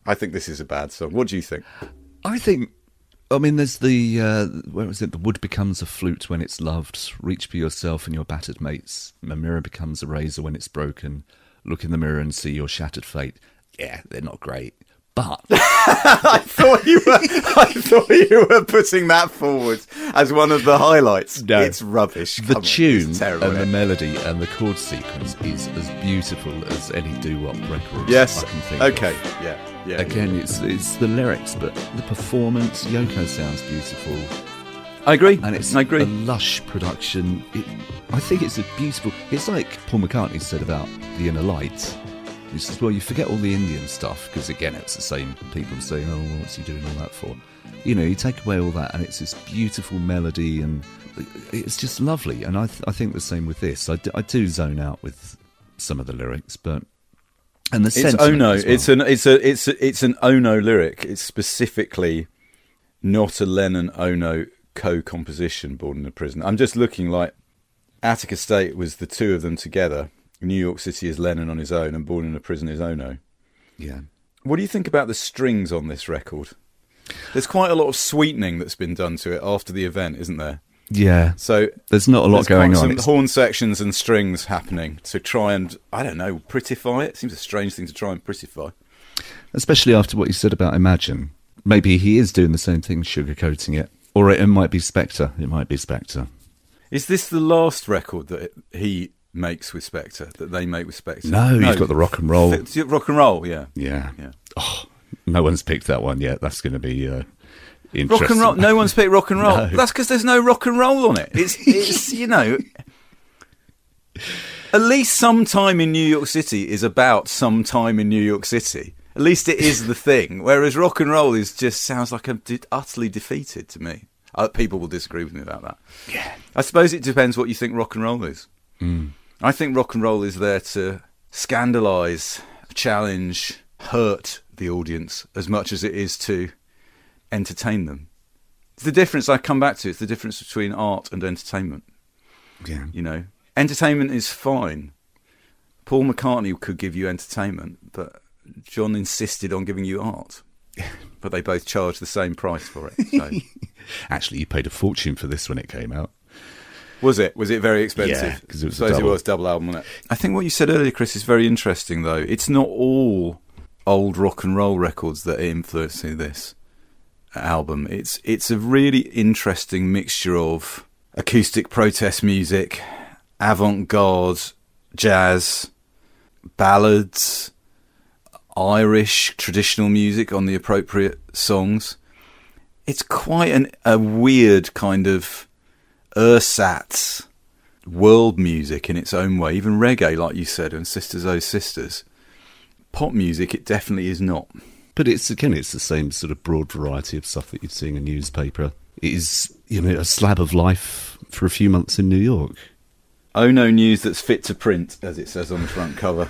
Speaker 1: I think this is a bad song. What do you think?
Speaker 2: I think, I mean, there's the, uh, where was it? The wood becomes a flute when it's loved. Reach for yourself and your battered mates. A mirror becomes a razor when it's broken. Look in the mirror and see your shattered fate. Yeah, they're not great. But
Speaker 1: I thought you were I thought you were putting that forward as one of the highlights.
Speaker 2: No.
Speaker 1: It's rubbish.
Speaker 2: the
Speaker 1: Come on,
Speaker 2: tune
Speaker 1: it's terrible,
Speaker 2: and the
Speaker 1: isn't it?
Speaker 2: melody and the chord sequence is as beautiful as any doo-wop record
Speaker 1: Yes.
Speaker 2: I can think of.
Speaker 1: Okay. Yeah. Yeah.
Speaker 2: Again, it's it's the lyrics, but the performance. Yoko sounds beautiful,
Speaker 1: I agree.
Speaker 2: and it's
Speaker 1: I agree.
Speaker 2: a lush production. It, I think it's a beautiful. It's like Paul McCartney said about The Inner Light. He says, "Well, you forget all the Indian stuff because again, it's the same people saying, oh, well, what's he doing all that for?' You know, you take away all that, and it's this beautiful melody, and it's just lovely. And I th- I think the same with this. I, d- I do zone out with some of the lyrics, but." And the
Speaker 1: It's
Speaker 2: sentiment
Speaker 1: Ono.
Speaker 2: as well.
Speaker 1: It's an it's a it's a, it's an Ono lyric. It's specifically not a Lennon Ono co-composition. Born in a Prison. I'm just looking like Attica State was the two of them together. New York City is Lennon on his own, and Born in a Prison is Ono.
Speaker 2: Yeah.
Speaker 1: What do you think about the strings on this record? There's quite a lot of sweetening that's been done to it after the event, isn't there?
Speaker 2: Yeah.
Speaker 1: So
Speaker 2: There's not a lot
Speaker 1: there's
Speaker 2: going
Speaker 1: quite
Speaker 2: on.
Speaker 1: some
Speaker 2: It's-
Speaker 1: horn sections and strings happening to try and, I don't know, prettify it. Seems a strange thing to try and prettify.
Speaker 2: especially after what you said about Imagine. Maybe he is doing the same thing, sugarcoating it. Or it, it might be Spectre. It might be Spectre.
Speaker 1: Is this the last record that he makes with Spectre, that they make with Spectre?
Speaker 2: No, he's got the rock and roll.
Speaker 1: Th- Rock and roll, yeah.
Speaker 2: Yeah.
Speaker 1: Yeah.
Speaker 2: Oh, no one's picked that one yet. That's going to be uh,
Speaker 1: Rock
Speaker 2: interesting.
Speaker 1: and roll. No one's picked rock and roll.
Speaker 2: No.
Speaker 1: That's because there's no rock and roll on it. It's, it's you know, at least some time in New York City is about some time in New York City. At least it is the thing. Whereas rock and roll is just sounds like a de- utterly defeated to me. Uh, people will disagree with me about that.
Speaker 2: Yeah.
Speaker 1: I suppose it depends what you think rock and roll is.
Speaker 2: Mm.
Speaker 1: I think rock and roll is there to scandalise, challenge, hurt the audience as much as it is to entertain them. It's the difference I come back to. It's the difference between art and entertainment.
Speaker 2: Yeah.
Speaker 1: You know, entertainment is fine. Paul McCartney could give you entertainment, but John insisted on giving you art. But they both charged the same price for it. So.
Speaker 2: Actually, you paid a fortune for this when it came out.
Speaker 1: Was it? Was it very expensive?
Speaker 2: Yeah, 'cause it was a
Speaker 1: Suppose it
Speaker 2: double.
Speaker 1: was double album, wasn't it? I think what you said earlier, Chris, is very interesting, though. It's not all old rock and roll records that are influencing this album. It's it's a really interesting mixture of acoustic protest music, avant-garde, jazz, ballads, Irish traditional music on the appropriate songs. It's quite an, a weird kind of ersatz world music in its own way, even reggae, like you said, and Sisters Oh Sisters. Pop music, it definitely is not.
Speaker 2: But it's again, it's the same sort of broad variety of stuff that you'd see in a newspaper. It is, you know, a slab of life for a few months in New York.
Speaker 1: Oh no, news that's fit to print, as it says on the front cover.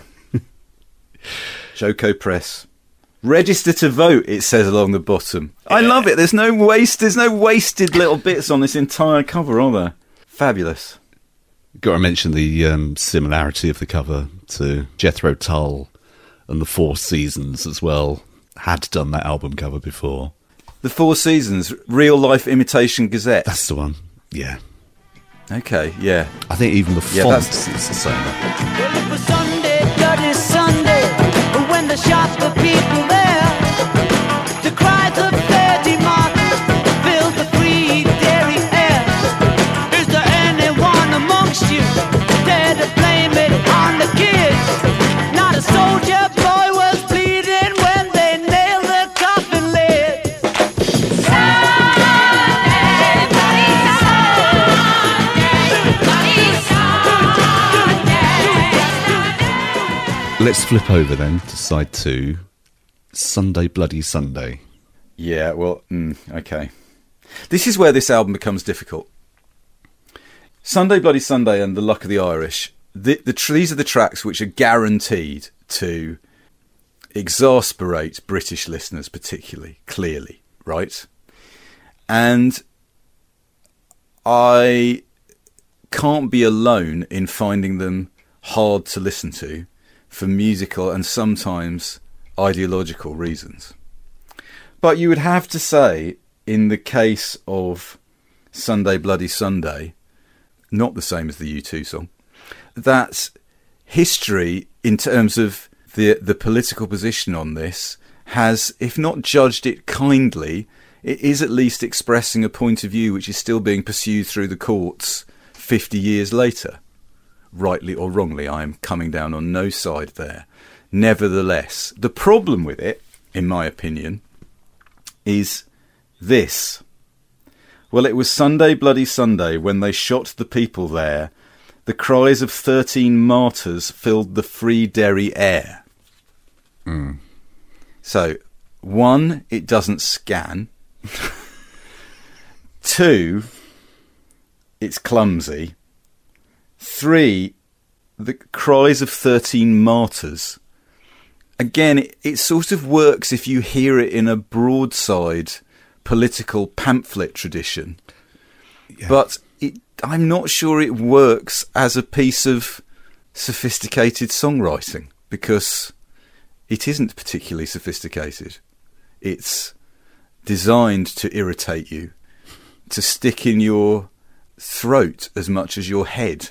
Speaker 1: Joko Press. Register to vote, it says along the bottom. I love it. There's no waste. There's no wasted little bits on this entire cover, are there? Fabulous.
Speaker 2: Got to mention the um, similarity of the cover to Jethro Tull and the Four Seasons as well. Had done that album cover before.
Speaker 1: The Four Seasons, real life imitation Gazette.
Speaker 2: That's the one. Yeah.
Speaker 1: Okay, yeah.
Speaker 2: I think even the
Speaker 1: Yeah,
Speaker 2: font
Speaker 1: that's-
Speaker 2: is the same.
Speaker 3: Well, it was Sunday, bloody Sunday, when the shots were people there. The cries of thirty martyrs filled the free dairy air. Is there anyone amongst you dare to blame it on the kids? Not a soldier boy was bleeding when they nailed the coffin lid. Sunday, bloody
Speaker 2: Let's flip over then to side two. Sunday Bloody Sunday.
Speaker 1: Yeah, well, mm, okay. This is where this album becomes difficult. Sunday Bloody Sunday and The Luck of the Irish, the, the, tr- these are the tracks which are guaranteed to exasperate British listeners particularly, clearly, right? And I can't be alone in finding them hard to listen to for musical and sometimes ideological reasons. But you would have to say, in the case of Sunday Bloody Sunday, not the same as the U two song, that history, in terms of the the political position on this, has, if not judged it kindly, it is at least expressing a point of view which is still being pursued through the courts fifty years later. Rightly or wrongly, I am coming down on no side there. Nevertheless, the problem with it, in my opinion, is this. Well, it was Sunday Bloody Sunday when they shot the people there. The cries of thirteen martyrs filled the free Derry air.
Speaker 2: Mm.
Speaker 1: So, one, it doesn't scan. Two, it's clumsy. Three, the cries of thirteen martyrs. Again, it, it sort of works if you hear it in a broadside political pamphlet tradition.
Speaker 2: Yeah.
Speaker 1: But it, I'm not sure it works as a piece of sophisticated songwriting, because it isn't particularly sophisticated. It's designed to irritate you, to stick in your throat as much as your head.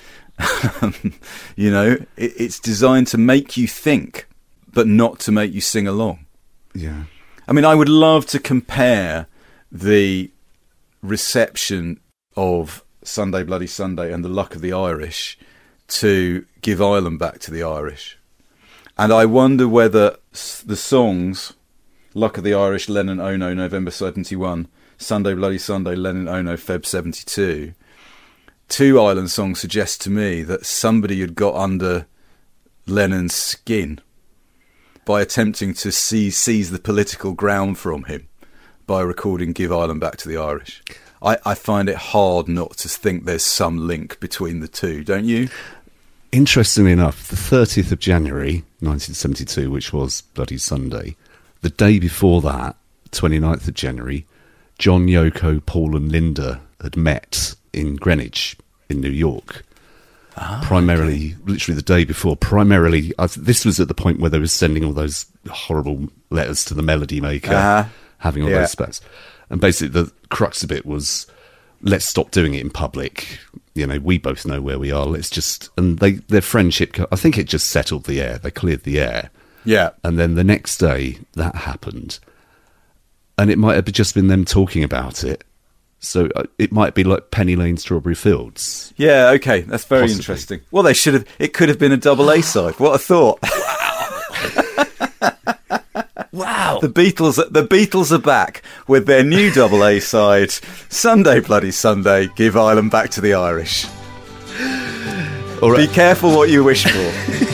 Speaker 1: You know, it, it's designed to make you think, but not to make you sing along.
Speaker 2: Yeah.
Speaker 1: I mean, I would love to compare the reception of Sunday Bloody Sunday and The Luck of the Irish to Give Ireland Back to the Irish. And I wonder whether the songs Luck of the Irish, Lennon Ono, November seventy-one, Sunday Bloody Sunday, Lennon Ono, Feb seventy-two, two Ireland songs suggest to me that somebody had got under Lennon's skin by attempting to seize, seize the political ground from him by recording Give Ireland Back to the Irish. I, I find it hard not to think there's some link between the two, don't you?
Speaker 2: Interestingly enough, the thirtieth of January nineteen seventy-two, which was Bloody Sunday, the day before that, twenty-ninth of January, John, Yoko, Paul and Linda had met in Greenwich in New York.
Speaker 1: Ah,
Speaker 2: primarily, okay. Literally the day before, primarily, I th- this was at the point where they were sending all those horrible letters to the Melody Maker,
Speaker 1: uh-huh.
Speaker 2: having all
Speaker 1: yeah.
Speaker 2: those spats. And basically the crux of it was, let's stop doing it in public. You know, we both know where we are. Let's just... And they their friendship, I think it just settled the air. They cleared the air.
Speaker 1: Yeah.
Speaker 2: And then the next day, that happened. And it might have just been them talking about it. So uh, it might be like Penny Lane, Strawberry Fields.
Speaker 1: Yeah, okay. That's very
Speaker 2: Possibly.
Speaker 1: Interesting. Well, they should have... It could have been a double A-side. What a thought.
Speaker 2: Wow.
Speaker 1: The Beatles, the Beatles are back with their new double A side, Sunday Bloody Sunday, Give Ireland Back to the Irish.
Speaker 2: All right.
Speaker 1: Be careful what you wish for.
Speaker 3: If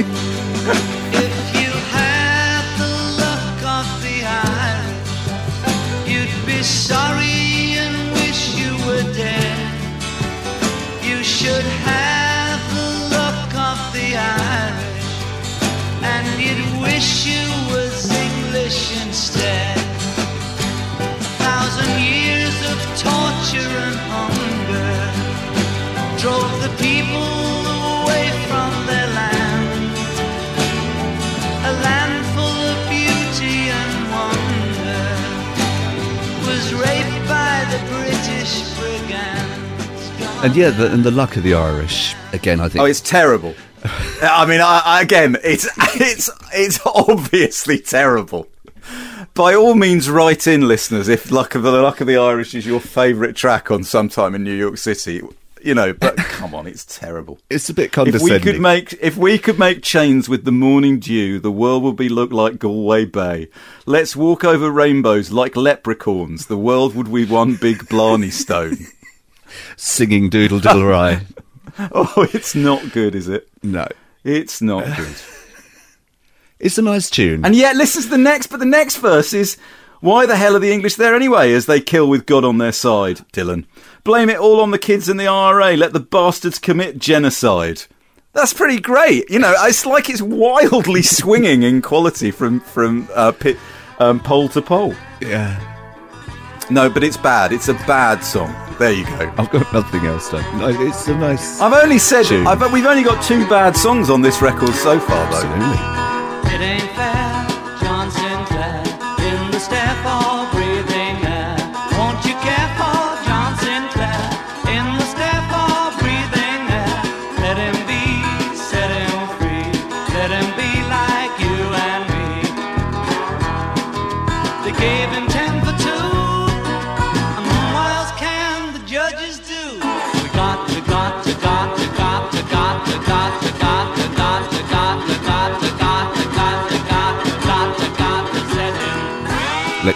Speaker 3: you had the luck of the Irish, you'd be sorry and wish you were dead. You should have the luck of the Irish, and you'd wish you was English instead. A thousand years of torture and hunger drove the people away from their land, a land full of beauty and wonder was raped by the British brigands.
Speaker 2: And yeah, the, and the luck of the Irish, again, I think...
Speaker 1: Oh, it's terrible. I mean, I, I, again, it's it's it's obviously terrible. By all means, write in, listeners, if Luck of the Luck of the Irish is your favourite track on Sometime in New York City. You know, but come on, it's terrible.
Speaker 2: It's a bit
Speaker 1: If
Speaker 2: condescending.
Speaker 1: we could make if we could make chains with the morning dew, the world would be look like Galway Bay. Let's walk over rainbows like leprechauns. The world would be one big Blarney Stone.
Speaker 2: Singing Doodle Diddle Rye.
Speaker 1: Oh, it's not good, is it?
Speaker 2: No.
Speaker 1: It's not good.
Speaker 2: It's a nice tune.
Speaker 1: And yet, listen to the next, but the next verse is, why the hell are the English there anyway, as they kill with God on their side, Dylan? Blame it all on the kids in the I R A, let the bastards commit genocide. That's pretty great. You know, it's like it's wildly swinging in quality from, from uh, pit, um, pole to pole.
Speaker 2: Yeah.
Speaker 1: No, but it's bad. It's a bad song. There you go.
Speaker 2: I've got nothing else to... No, it's a nice...
Speaker 1: I've only said...
Speaker 2: tune.
Speaker 1: I've, we've only got two bad songs on this record so far, though.
Speaker 2: Absolutely.
Speaker 3: It ain't fair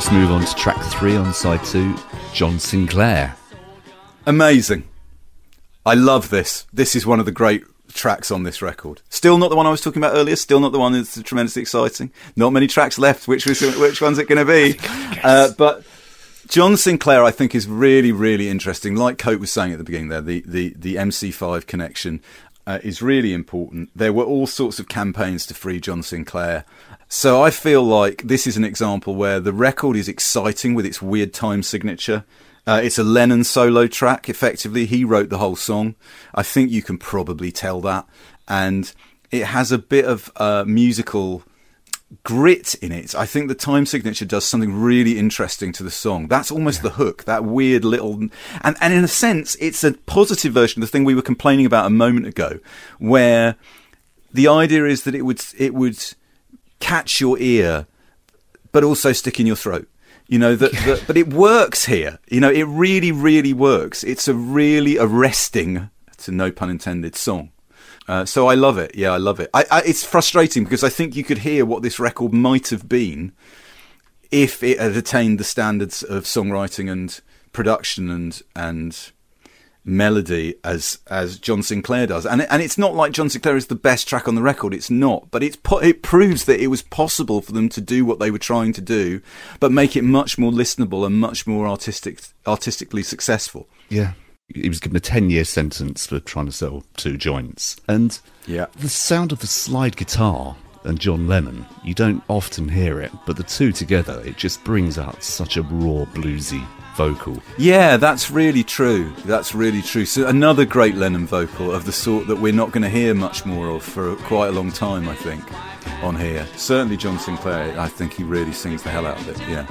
Speaker 2: Let's move on to track three on side two, John Sinclair.
Speaker 1: Amazing. I love this. This is one of the great tracks on this record. Still not the one I was talking about earlier. Still not the one that's tremendously exciting. Not many tracks left. Which was, which one's it going to be? Uh, but John Sinclair, I think, is really, really interesting. Like Cope was saying at the beginning there, the, the, the M C five connection uh, is really important. There were all sorts of campaigns to free John Sinclair. So I feel like this is an example where the record is exciting with its weird time signature. Uh, it's a Lennon solo track, effectively. He wrote the whole song. I think you can probably tell that. And it has a bit of uh, musical grit in it. I think the time signature does something really interesting to the song. That's almost yeah. the hook, that weird little... And, and in a sense, it's a positive version of the thing we were complaining about a moment ago, where the idea is that it would it would catch your ear, but also stick in your throat. You know, that, that, but it works here. You know, it really, really works. It's a really arresting, to no pun intended, song. Uh, so I love it. Yeah, I love it. I, I, it's frustrating because I think you could hear what this record might have been if it had attained the standards of songwriting and production and and melody as as John Sinclair does. And and it's not like John Sinclair is the best track on the record. It's not. But it's it proves that it was possible for them to do what they were trying to do, but make it much more listenable and much more artistic, artistically successful.
Speaker 2: Yeah. He was given a ten-year sentence for trying to sell two joints. And
Speaker 1: yeah.
Speaker 2: the sound of the slide guitar and John Lennon, you don't often hear it, but the two together, it just brings out such a raw, bluesy vocal.
Speaker 1: Yeah, that's really true. That's really true. So another great Lennon vocal of the sort that we're not going to hear much more of for quite a long time, I think, on here. Certainly John Sinclair, I think he really sings the hell out of it, yeah.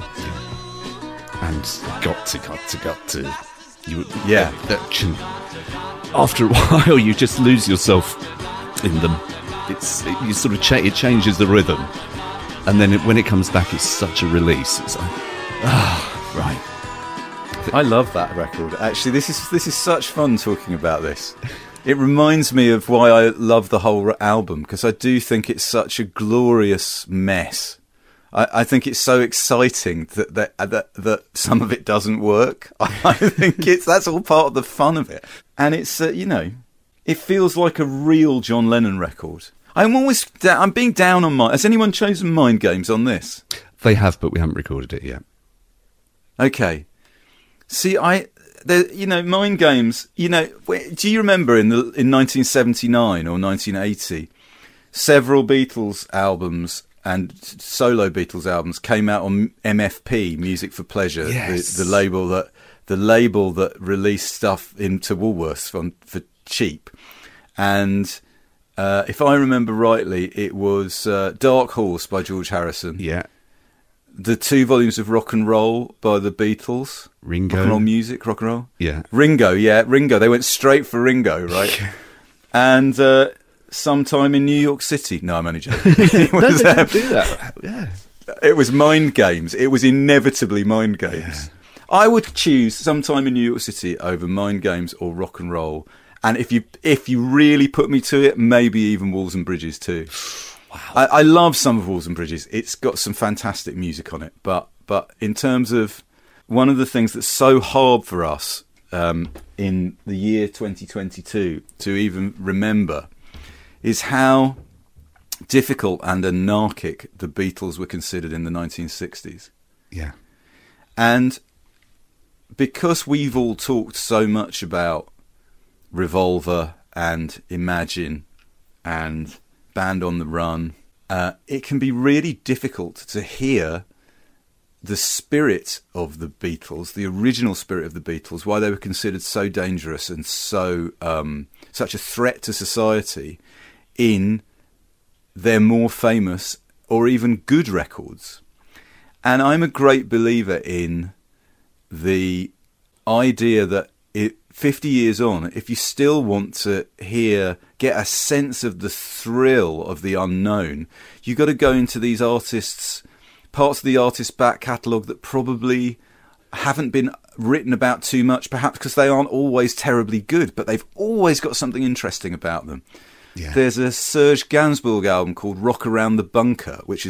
Speaker 2: And got to, got to, got to... You,
Speaker 1: yeah.
Speaker 2: That, after a while, you just lose yourself in them. It's it, you sort of cha- it changes the rhythm, and then it, when it comes back, it's such a release. It's like, ah, right.
Speaker 1: I love that record. Actually, this is this is such fun talking about this. It reminds me of why I love the whole album, because I do think it's such a glorious mess. I, I think it's so exciting that that, that that some of it doesn't work. I think it's that's all part of the fun of it, and it's uh, you know, it feels like a real John Lennon record. I'm always da- I'm being down on my. Has anyone chosen Mind Games on this?
Speaker 2: They have, but we haven't recorded it yet.
Speaker 1: Okay. See, I, the, you know, Mind Games. You know, do you remember in the in nineteen seventy-nine or nineteen eighty, several Beatles albums and solo Beatles albums came out on M F P, Music for Pleasure,
Speaker 2: yes.
Speaker 1: the, the label that the label that released stuff into Woolworths for, for cheap. And uh, if I remember rightly, it was uh, Dark Horse by George Harrison.
Speaker 2: Yeah.
Speaker 1: The two volumes of Rock and Roll by the Beatles.
Speaker 2: Ringo.
Speaker 1: Rock and Roll Music, Rock and Roll.
Speaker 2: Yeah.
Speaker 1: Ringo, yeah, Ringo. They went straight for Ringo, right? And uh, Sometime in New York City. No, I'm only joking. It
Speaker 2: no,
Speaker 1: was,
Speaker 2: they
Speaker 1: um,
Speaker 2: didn't do that. Yeah.
Speaker 1: It was Mind Games. It was inevitably Mind Games.
Speaker 2: Yeah.
Speaker 1: I would choose Sometime in New York City over Mind Games or Rock and Roll. And if you if you really put me to it, maybe even Walls and Bridges too. Wow. I, I love some of Walls and Bridges. It's got some fantastic music on it. But but in terms of one of the things that's so hard for us um, in the year twenty twenty-two to even remember is how difficult and anarchic the Beatles were considered in the nineteen sixties.
Speaker 2: Yeah.
Speaker 1: And because we've all talked so much about Revolver and Imagine and Band on the Run, uh, it can be really difficult to hear the spirit of the Beatles, the original spirit of the Beatles, why they were considered so dangerous and so um, such a threat to society in their more famous or even good records. And I'm a great believer in the idea that it, fifty years on, if you still want to hear, get a sense of the thrill of the unknown, you've got to go into these artists, parts of the artist's back catalogue that probably haven't been written about too much, perhaps because they aren't always terribly good, but they've always got something interesting about them.
Speaker 2: Yeah.
Speaker 1: There's a Serge Gainsbourg album called Rock Around the Bunker, which is a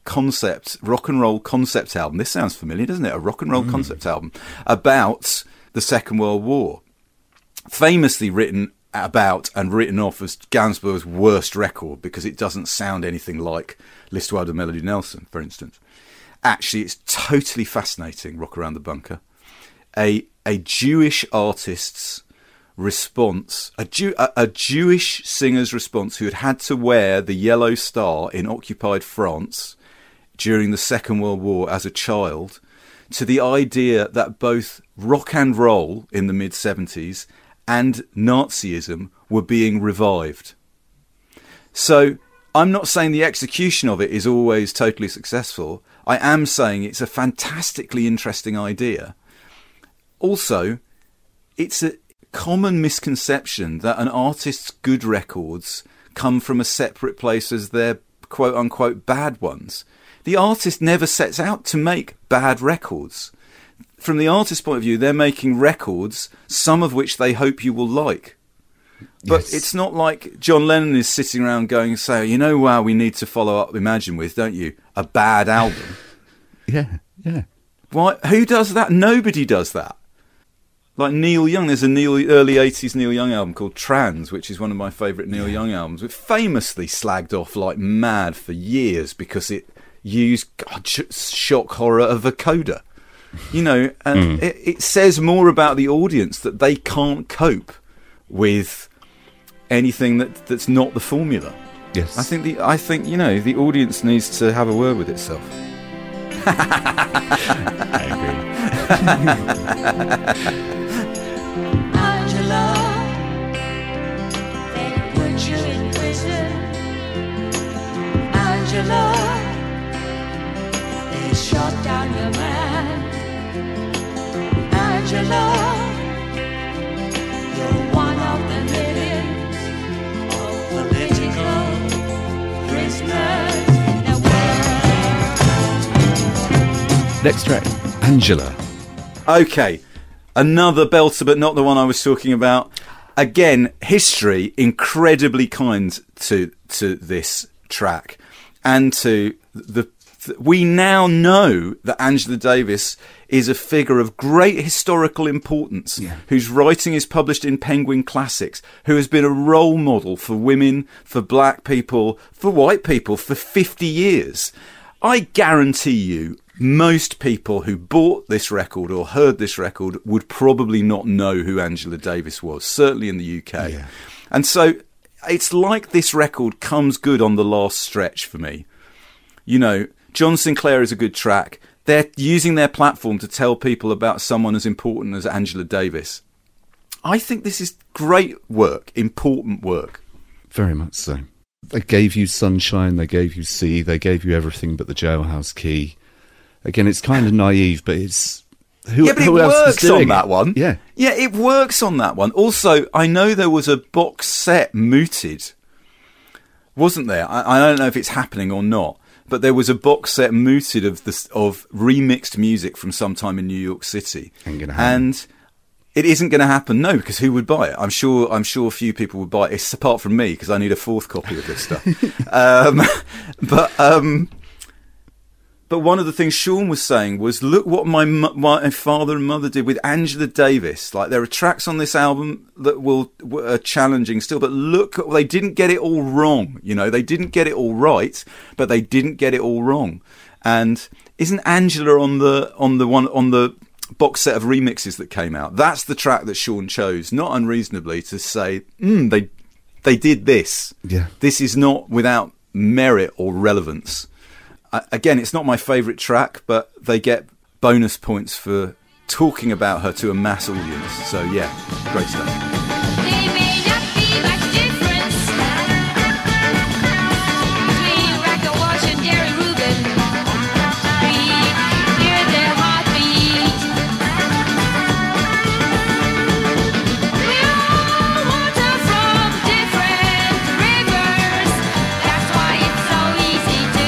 Speaker 1: concept, rock and roll concept album. This sounds familiar, doesn't it? A rock and roll mm. concept album about the Second World War. Famously written about and written off as Gainsborough's worst record because it doesn't sound anything like L'Histoire de Melody Nelson, for instance. Actually, it's totally fascinating, Rock Around the Bunker. A a Jewish artist's response, a, Jew, a, a Jewish singer's response who had had to wear the yellow star in occupied France during the Second World War as a child, to the idea that both rock and roll in the mid-seventies and Nazism were being revived. So I'm not saying the execution of it is always totally successful. I am saying it's a fantastically interesting idea. Also, it's a common misconception that an artist's good records come from a separate place as their quote-unquote bad ones. The artist never sets out to make bad records. From the artist's point of view, they're making records, some of which they hope you will like. But yes. It's not like John Lennon is sitting around going, say, you know, wow, we need to follow up Imagine with, don't you? A bad album.
Speaker 2: Yeah, yeah.
Speaker 1: Why? Who does that? Nobody does that. Like Neil Young, there's a Neil, early eighties Neil Young album called Trans, which is one of my favourite Neil yeah. Young albums, which famously slagged off like mad for years because it used God, shock horror of a coda. You know, and mm. it, it says more about the audience that they can't cope with anything that that's not the formula.
Speaker 2: Yes,
Speaker 1: I think the I think you know the audience needs to have a word with itself.
Speaker 2: I agree.
Speaker 4: Angela, they put you in prison. Angela, they shot down your man. Angela, you're one of the millions of political prisoners in the world.
Speaker 2: Next track, Angela.
Speaker 1: Okay, another belter, but not the one I was talking about. Again, history incredibly kind to to this track, and to the. We now know that Angela Davis is a figure of great historical importance,
Speaker 2: yeah.
Speaker 1: whose writing is published in Penguin Classics, who has been a role model for women, for black people, for white people for fifty years. I guarantee you, most people who bought this record or heard this record would probably not know who Angela Davis was, certainly in the U K.
Speaker 2: Yeah.
Speaker 1: And so it's like this record comes good on the last stretch for me. You know, John Sinclair is a good track. They're using their platform to tell people about someone as important as Angela Davis. I think this is great work, important work.
Speaker 2: Very much so. They gave you Sunshine, they gave you Sea, they gave you everything but the Jailhouse Key. Again, it's kind of naive, but it's... Who,
Speaker 1: yeah, but
Speaker 2: who
Speaker 1: it
Speaker 2: else
Speaker 1: works
Speaker 2: is doing
Speaker 1: on that
Speaker 2: it?
Speaker 1: one.
Speaker 2: Yeah.
Speaker 1: Yeah, it works on that one. Also, I know there was a box set mooted, wasn't there? I, I don't know if it's happening or not. But there was a box set mooted of this of remixed music from sometime in New York City, and it isn't going to happen. No, because who would buy it? I'm sure. I'm sure few people would buy it. It's apart from me, because I need a fourth copy of this stuff. um, but um, but one of the things Sean was saying was, look what my my father and mother did with Angela Davis. Like, there are tracks on this album that will are challenging still, but look, they didn't get it all wrong. You know, they didn't get it all right, but they didn't get it all wrong. And isn't Angela on the on the one on the box set of remixes that came out? That's the track that Sean chose, not unreasonably, to say, mm, they they did this.
Speaker 2: Yeah,
Speaker 1: this is not without merit or relevance. Uh, again, it's not my favourite track, but they get bonus points for talking about her to a mass audience. So yeah, great stuff.
Speaker 4: There may not be much difference between Rocco Walsh and Jerry Rubin. We hear their heartbeat. We all water from different rivers. That's why it's so easy to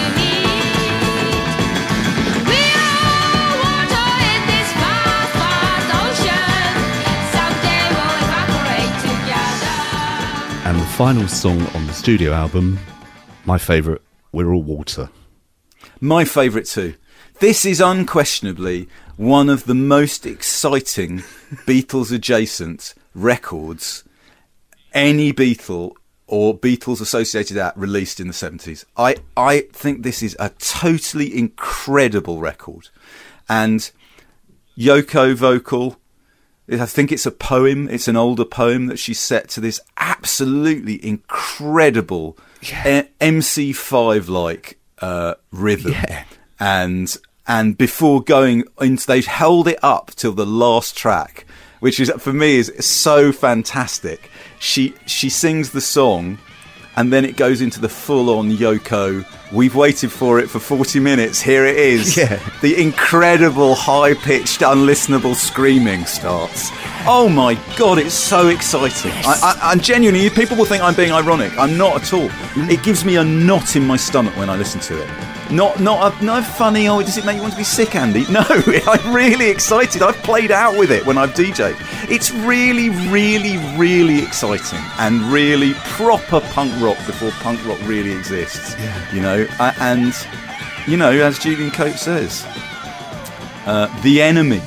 Speaker 4: meet. We all water in this vast, vast ocean. Someday we'll evaporate together.
Speaker 2: And the final song on the studio album, my favourite, We're All Water.
Speaker 1: My favourite too. This is unquestionably one of the most exciting Beatles adjacent records any Beatle or Beatles associated act released in the seventies. I, I think this is a totally incredible record. And Yoko vocal, I think it's a poem, it's an older poem that she set to this absolutely incredible
Speaker 2: Yeah.
Speaker 1: M C five like uh, rhythm.
Speaker 2: Yeah.
Speaker 1: And and before going into, they held it up till the last track, which is for me is so fantastic. She she sings the song, and then it goes into the full-on Yoko. We've waited for it for forty minutes. Here it is.
Speaker 2: Yeah.
Speaker 1: The incredible high-pitched, unlistenable screaming starts. Oh my God, it's so exciting. I, I, and genuinely, people will think I'm being ironic. I'm not at all. It gives me a knot in my stomach when I listen to it. Not not a, not funny, oh, does it make you want to be sick, Andy? No, I'm really excited. I've played out with it when I've D J'd. It's really, really, really exciting and really proper punk rock before punk rock really exists.
Speaker 2: Yeah.
Speaker 1: You know, I, and, you know, as Julian Cope says, uh, the enemy,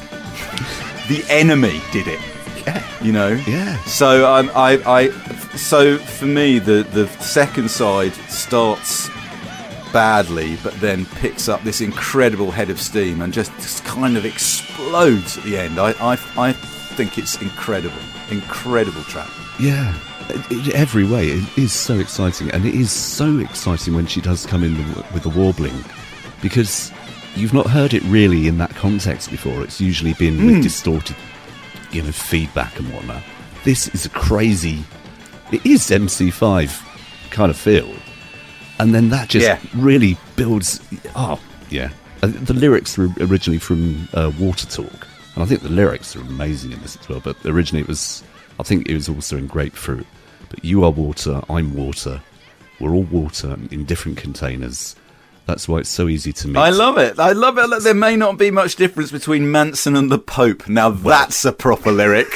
Speaker 1: the enemy did it.
Speaker 2: Yeah.
Speaker 1: You know?
Speaker 2: Yeah.
Speaker 1: So um, I, I, so for me, the, the second side starts badly, but then picks up this incredible head of steam and just, just kind of explodes at the end. I, I, I think it's incredible, incredible track.
Speaker 2: Yeah. In every way, it is so exciting. And it is so exciting when she does come in with the warbling, because you've not heard it really in that context before. It's usually been
Speaker 1: Mm.
Speaker 2: with distorted, you know, feedback and whatnot. This is a crazy, it is M C five kind of feel. And then that just
Speaker 1: Yeah.
Speaker 2: really builds. Oh, yeah. Uh, The lyrics were originally from uh, Water Talk. And I think the lyrics are amazing in this as well. But originally it was, I think it was also in Grapefruit. But you are water, I'm water. We're all water in different containers. That's why it's so easy to mix.
Speaker 1: I love it. I love it. Look, there may not be much difference between Manson and the Pope. Now that's a proper lyric.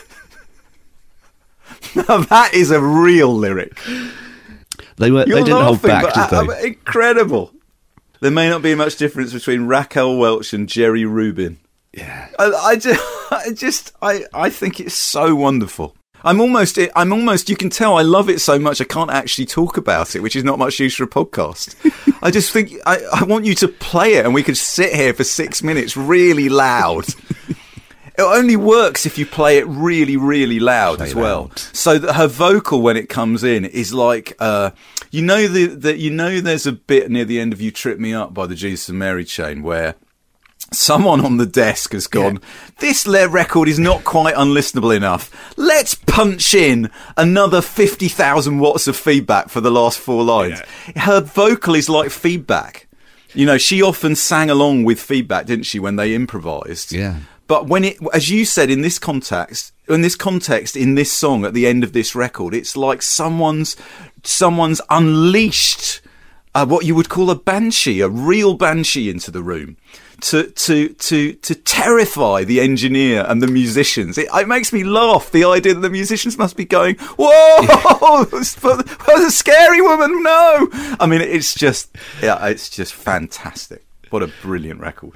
Speaker 1: Now that is a real lyric.
Speaker 2: They were.
Speaker 1: You're
Speaker 2: they didn't hold
Speaker 1: laughing,
Speaker 2: back,
Speaker 1: but,
Speaker 2: did
Speaker 1: uh,
Speaker 2: they?
Speaker 1: uh, incredible. There may not be much difference between Raquel Welch and Jerry Rubin.
Speaker 2: Yeah.
Speaker 1: I, I just, I just, I, I think it's so wonderful. I'm almost, I'm almost. You can tell I love it so much I can't actually talk about it, which is not much use for a podcast. I just think I, I want you to play it, and we could sit here for six minutes really loud. It only works if you play it really, really loud
Speaker 2: Play
Speaker 1: as well.
Speaker 2: loud.
Speaker 1: So that her vocal, when it comes in, is like, uh, you know, the, the you know, there's a bit near the end of "You Trip Me Up" by the Jesus and Mary Chain where someone on the desk has gone, this le- record is not quite unlistenable enough. Let's punch in another fifty thousand watts of feedback for the last four lines. Her vocal is like feedback. You know, she often sang along with feedback, didn't she, when they improvised?
Speaker 2: Yeah.
Speaker 1: But when it, as you said, in this context, in this context, in this song at the end of this record, it's like someone's, someone's unleashed uh, what you would call a banshee, a real banshee into the room to, to, to, to terrify the engineer and the musicians. It, it makes me laugh, the idea that the musicians must be going, whoa, what a scary woman, no. I mean, it's just, yeah, it's just fantastic. What a brilliant record.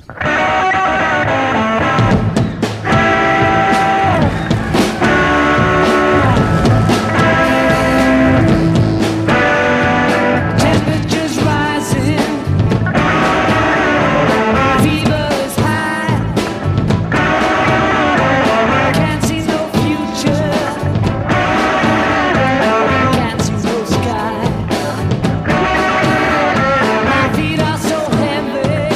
Speaker 3: Temperatures rising, fever's high. Can't see no future, can't see no sky. My feet are so heavy,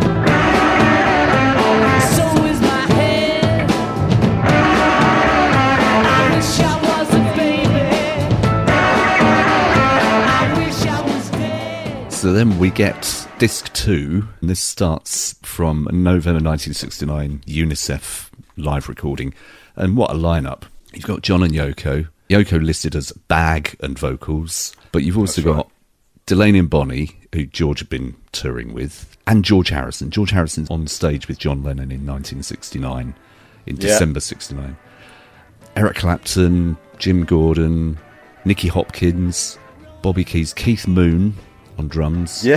Speaker 3: so is my head. I wish I was a baby. I wish I was dead.
Speaker 2: So then we get disc two, and this starts from a November nineteen sixty-nine UNICEF live recording. And what a lineup. You've got John and Yoko. Yoko listed as bag and vocals, but you've also
Speaker 1: That's right.
Speaker 2: got Delaney and Bonnie, who George had been touring with, and George Harrison. George Harrison's on stage with John Lennon in nineteen sixty-nine, in
Speaker 1: Yeah.
Speaker 2: December sixty-nine. Eric Clapton, Jim Gordon, Nicky Hopkins, Bobby Keys, Keith Moon on drums.
Speaker 1: Yeah.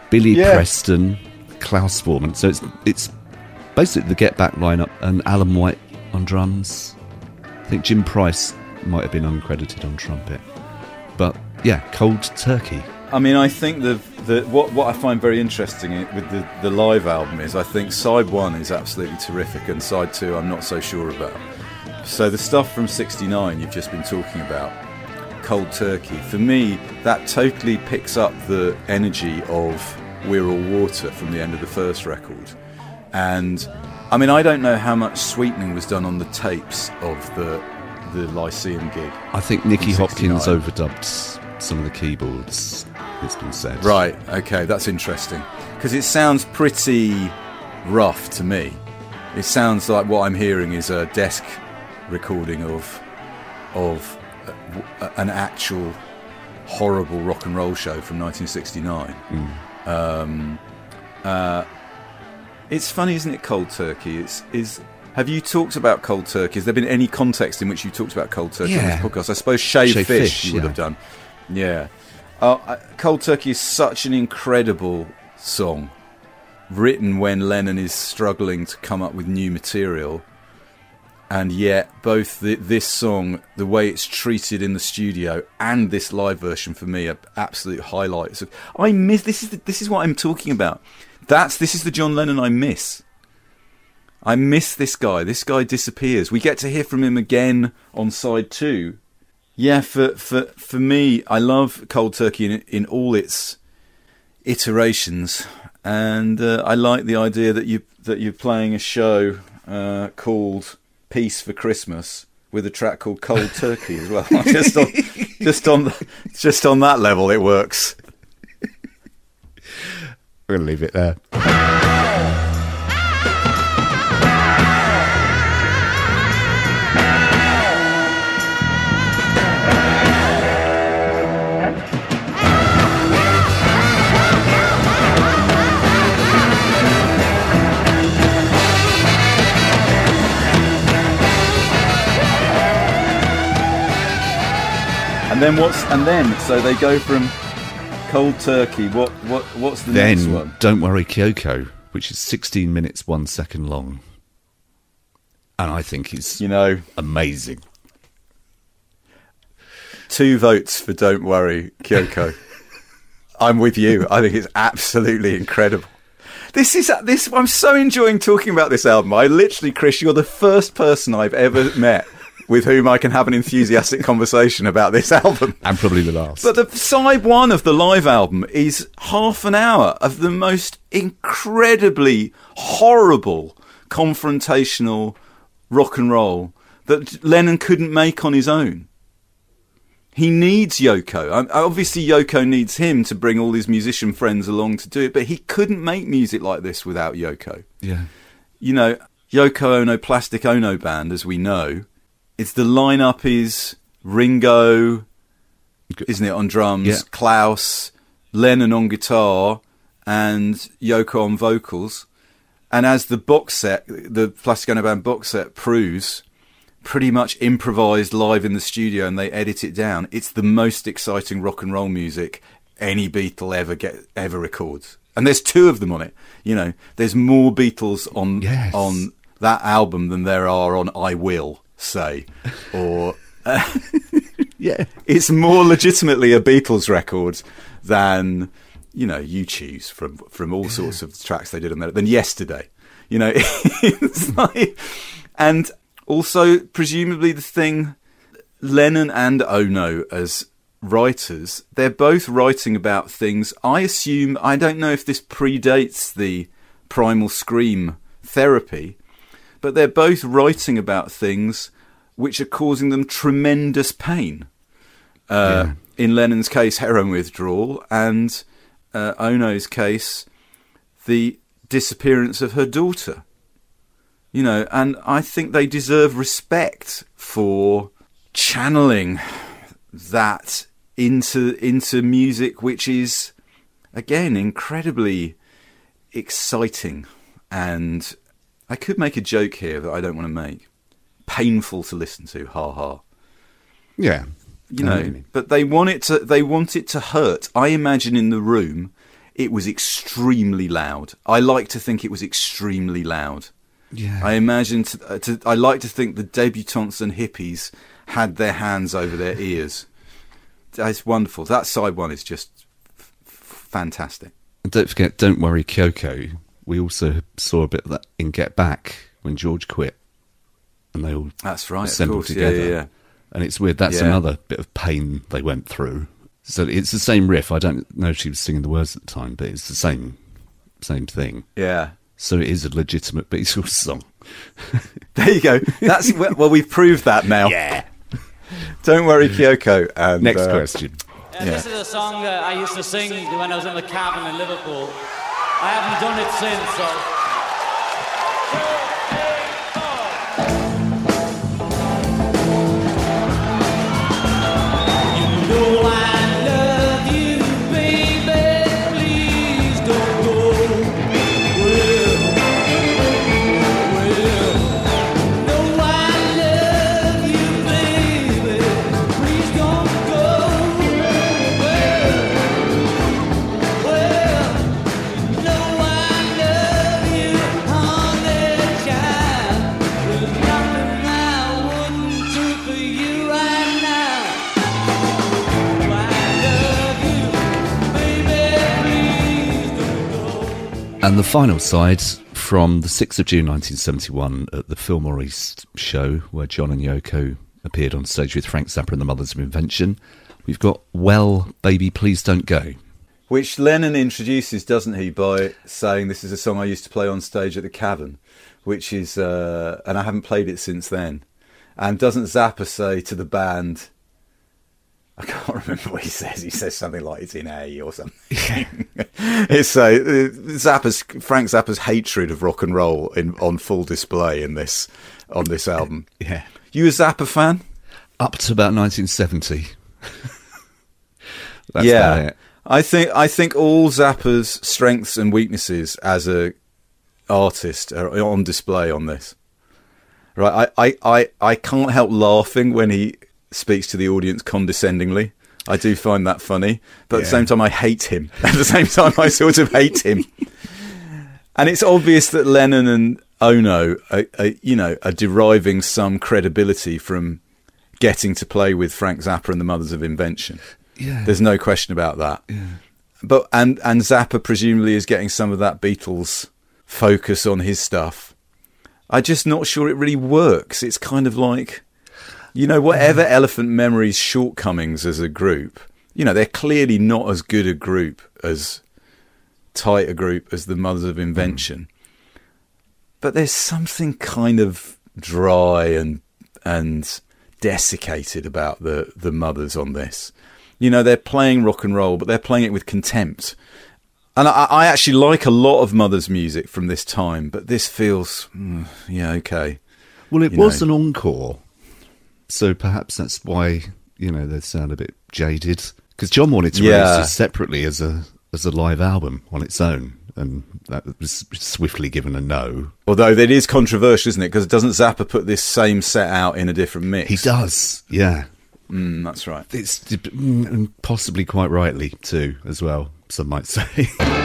Speaker 2: Billy
Speaker 1: Yeah.
Speaker 2: Preston, Klaus Voormann. So it's it's basically the Get Back lineup and Alan White on drums. I think Jim Price might have been uncredited on trumpet. But yeah, Cold Turkey.
Speaker 1: I mean, I think the the what what I find very interesting i- with the, the live album is I think side one is absolutely terrific and side two I'm not so sure about. So the stuff from sixty-nine you've just been talking about, Cold Turkey, for me that totally picks up the energy of We're All Water from the end of the first record. And I mean, I don't know how much sweetening was done on the tapes of the the Lyceum gig.
Speaker 2: I think Nicky
Speaker 1: From
Speaker 2: Hopkins
Speaker 1: sixty-nine.
Speaker 2: overdubbed some of the keyboards, it's been said.
Speaker 1: Right, okay, that's interesting. Because it sounds pretty rough to me. It sounds like what I'm hearing is a desk recording of of uh, an actual horrible rock and roll show from nineteen sixty-nine. Um, uh, it's funny, isn't it, Cold Turkey? It's is. Have you talked about Cold Turkey? Has there been any context in which you talked about Cold Turkey on
Speaker 2: Yeah.
Speaker 1: this podcast? I suppose Shave,
Speaker 2: Shave
Speaker 1: Fish,
Speaker 2: Fish,
Speaker 1: you would
Speaker 2: yeah.
Speaker 1: have done. Yeah. Uh, I- Cold Turkey is such an incredible song, written when Lennon is struggling to come up with new material, and yet both the, this song, the way it's treated in the studio, and this live version for me are absolute highlights. Of, I miss this is the, this is what I'm talking about. That's this is the John Lennon I miss. I miss this guy. This guy disappears. We get to hear from him again on side two. Yeah, for for for me, I love Cold Turkey in in all its iterations, and uh, I like the idea that you that you're playing a show uh, called Peace for Christmas with a track called Cold Turkey as well. just on just on the, just on that level, it works.
Speaker 2: We're going to leave it there.
Speaker 1: And then what's and then so they go from Cold Turkey. What what what's the next
Speaker 2: Then,
Speaker 1: one?
Speaker 2: Don't Worry Kyoko, which is sixteen minutes, one second long. And I think it's
Speaker 1: You know,
Speaker 2: amazing.
Speaker 1: two votes for Don't Worry Kyoko. I'm with you. I think it's absolutely incredible. This is this. I'm so enjoying talking about this album. I literally, Chris, you're the first person I've ever met with whom I can have an enthusiastic conversation about this album.
Speaker 2: And probably the last.
Speaker 1: But the side one of the live album is half an hour of the most incredibly horrible confrontational rock and roll that Lennon couldn't make on his own. He needs Yoko. Um, Obviously, Yoko needs him to bring all his musician friends along to do it, but he couldn't make music like this without Yoko.
Speaker 2: yeah.
Speaker 1: You know, Yoko Ono, Plastic Ono Band, as we know, it's the lineup is Ringo, isn't it, on drums,
Speaker 2: Yeah.
Speaker 1: Klaus, Lennon on guitar, and Yoko on vocals. And as the box set, the Plastic Ono Band box set proves, pretty much improvised live in the studio, and they edit it down. It's the most exciting rock and roll music any Beatle ever get ever records. And there's two of them on it. You know, there's more Beatles on
Speaker 2: Yes.
Speaker 1: on that album than there are on I Will Say, or
Speaker 2: Yeah.
Speaker 1: it's more legitimately a Beatles record than, you know, you choose from from all sorts of tracks they did on there than Yesterday. You know, it's like, and also presumably the thing, Lennon and Ono as writers, they're both writing about things. I assume, I don't know if this predates the Primal Scream therapy, but they're both writing about things which are causing them tremendous pain. Uh,
Speaker 2: Yeah.
Speaker 1: In Lennon's case, heroin withdrawal, and uh, Ono's case, the disappearance of her daughter. You know, and I think they deserve respect for channeling that into into music, which is, again, incredibly exciting. And I could make a joke here that I don't want to make. Painful to listen to, ha ha.
Speaker 2: Yeah.
Speaker 1: You
Speaker 2: I know
Speaker 1: know,
Speaker 2: what you mean.
Speaker 1: but they want it to. They want it to hurt. I imagine in the room, it was extremely loud. I like to think it was extremely loud.
Speaker 2: Yeah.
Speaker 1: I imagine, to, uh, to, I like to think the debutantes and hippies had their hands over their ears. It's wonderful. That side one is just f- fantastic.
Speaker 2: And don't forget, Don't Worry Kyoko. We also saw a bit of that in Get Back when George quit. And they all
Speaker 1: That's right, of
Speaker 2: assembled
Speaker 1: course. Yeah,
Speaker 2: together.
Speaker 1: yeah, yeah.
Speaker 2: And it's weird. That's
Speaker 1: Yeah.
Speaker 2: another bit of pain they went through. So it's the same riff. I don't know if she was singing the words at the time, but it's the same same thing.
Speaker 1: Yeah.
Speaker 2: So it is a legitimate Beatles song.
Speaker 1: There you go. That's well, we've proved that now.
Speaker 2: Yeah.
Speaker 1: Don't Worry Kyoko. And,
Speaker 2: Next
Speaker 1: uh,
Speaker 2: question.
Speaker 5: Uh, This is a song that I used to sing when I was in the cabin in Liverpool. I haven't done it since, so... You know I love you, baby, please don't go. Well, well, no, I love you, baby, please don't go. Well, well, no, I love you, honey child. There's nothing I wouldn't do for you right now.
Speaker 2: And the final side from the sixth of June nineteen seventy-one at the Fillmore East show, where John and Yoko appeared on stage with Frank Zappa and the Mothers of Invention. We've got Well, Baby, Please Don't Go.
Speaker 1: Which Lennon introduces, doesn't he, by saying this is a song I used to play on stage at the Cavern, which is, uh, and I haven't played it since then. And doesn't Zappa say to the band, I can't remember what he says. He says something like it's in A or something. It's uh, Zappa's Frank Zappa's hatred of rock and roll in, on full display in this on this album.
Speaker 2: Yeah.
Speaker 1: You a Zappa fan?
Speaker 2: Up to about nineteen seventy. That's
Speaker 1: yeah,
Speaker 2: about it.
Speaker 1: I think I think all Zappa's strengths and weaknesses as a artist are on display on this. Right, I, I, I, I can't help laughing when he speaks to the audience condescendingly. I do find that funny, but at the
Speaker 2: Yeah.
Speaker 1: same time I hate him. At the same time I sort of hate him. And it's obvious that Lennon and Ono are, are, you know, are deriving some credibility from getting to play with Frank Zappa and the Mothers of Invention.
Speaker 2: Yeah.
Speaker 1: There's no question about that.
Speaker 2: Yeah.
Speaker 1: But and and Zappa presumably is getting some of that Beatles focus on his stuff. I'm just not sure it really works. It's kind of like, you know, whatever Elephant Memory's shortcomings as a group, you know, they're clearly not as good a group, as tight a group as the Mothers of Invention. Mm. But there's something kind of dry and and desiccated about the, the Mothers on this. You know, they're playing rock and roll, but they're playing it with contempt. And I, I actually like a lot of Mothers music from this time, but this feels, mm, yeah, okay.
Speaker 2: Well, it
Speaker 1: You
Speaker 2: was
Speaker 1: know.
Speaker 2: an encore, so perhaps that's why, you know, they sound a bit jaded. Because John wanted to
Speaker 1: Yeah.
Speaker 2: release this separately as a as a live album on its own, and that was swiftly given a no.
Speaker 1: Although it is controversial, isn't it? Because doesn't Zappa put this same set out in a different mix?
Speaker 2: He does, yeah.
Speaker 1: Mm, that's right.
Speaker 2: It's mm, and possibly quite rightly too, as well. Some might say.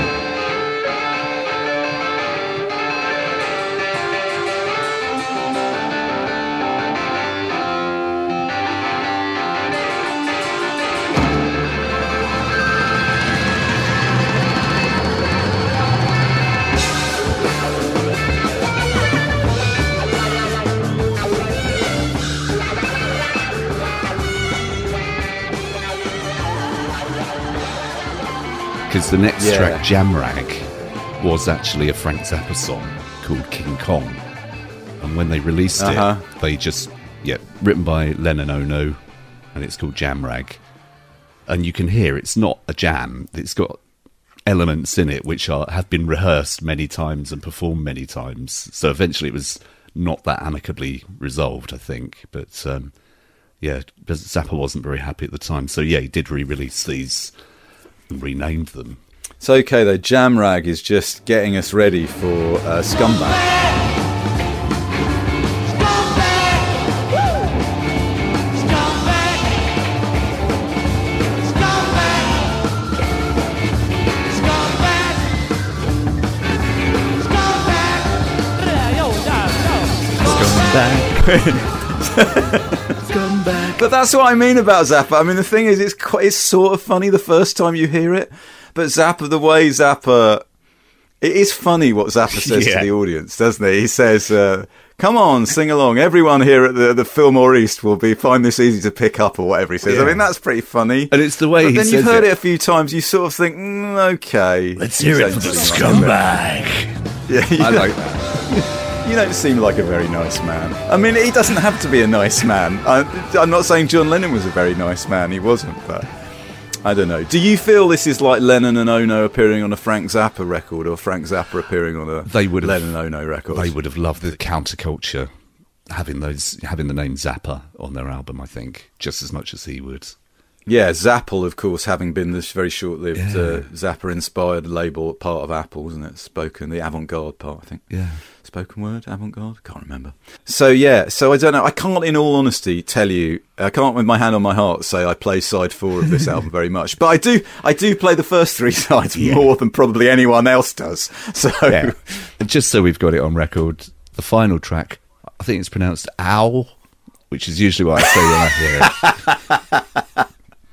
Speaker 2: Because the next
Speaker 1: Yeah.
Speaker 2: track, Jamrag, was actually a Frank Zappa song called King Kong. And when they released
Speaker 1: Uh-huh.
Speaker 2: it, they just, yeah, written by Lennon Ono, and it's called Jamrag. And you can hear it's not a jam, it's got elements in it which are have been rehearsed many times and performed many times. So eventually it was not that amicably resolved, I think. But um, yeah, because Zappa wasn't very happy at the time. So yeah, he did re-release these and renamed them.
Speaker 1: It's okay though. Jamrag is just getting us ready for uh, Scumbag.
Speaker 3: Scumbag!
Speaker 2: Scumbag.
Speaker 1: But that's what I mean about Zappa. I mean, the thing is, it's quite, it's sort of funny the first time you hear it, but Zappa, the way Zappa, it is funny what Zappa says
Speaker 2: Yeah.
Speaker 1: to the audience, doesn't he? He says, uh, "Come on, sing along. Everyone here at the the Fillmore East will be find this easy to pick up," or whatever he says.
Speaker 2: Yeah.
Speaker 1: I mean, that's pretty funny.
Speaker 2: And it's the way
Speaker 1: But
Speaker 2: he
Speaker 1: then
Speaker 2: says
Speaker 1: you've heard it.
Speaker 2: it.
Speaker 1: a few times. You sort of think, mm, okay,
Speaker 2: Let's hear it for the
Speaker 1: Essentially,
Speaker 2: scumbag.
Speaker 1: Yeah, you
Speaker 2: I
Speaker 1: know,
Speaker 2: like that.
Speaker 1: you don't seem like a very nice man. I mean, he doesn't have to be a nice man. I, I'm not saying John Lennon was a very nice man. He wasn't, but I don't know. Do you feel this is like Lennon and Ono appearing on a Frank Zappa record, or Frank Zappa appearing on a
Speaker 2: They would have-
Speaker 1: Lennon and Ono record?
Speaker 2: They would have loved the counterculture having those having the name Zappa on their album, I think, just as much as he would.
Speaker 1: Yeah, Zapple, of course, having been this very short-lived
Speaker 2: Yeah.
Speaker 1: uh, Zappa-inspired label part of Apple, isn't it? Spoken, the avant-garde part, I think.
Speaker 2: Yeah.
Speaker 1: Spoken word, avant-garde? Can't remember. So, yeah, so I don't know. I can't, in all honesty, tell you, I can't with my hand on my heart say I play side four of this album very much. But I do I do play the first three sides
Speaker 2: Yeah.
Speaker 1: more than probably anyone else does. So,
Speaker 2: Yeah. And just so we've got it on record, the final track, I think it's pronounced ow, which is usually what I say when I hear it.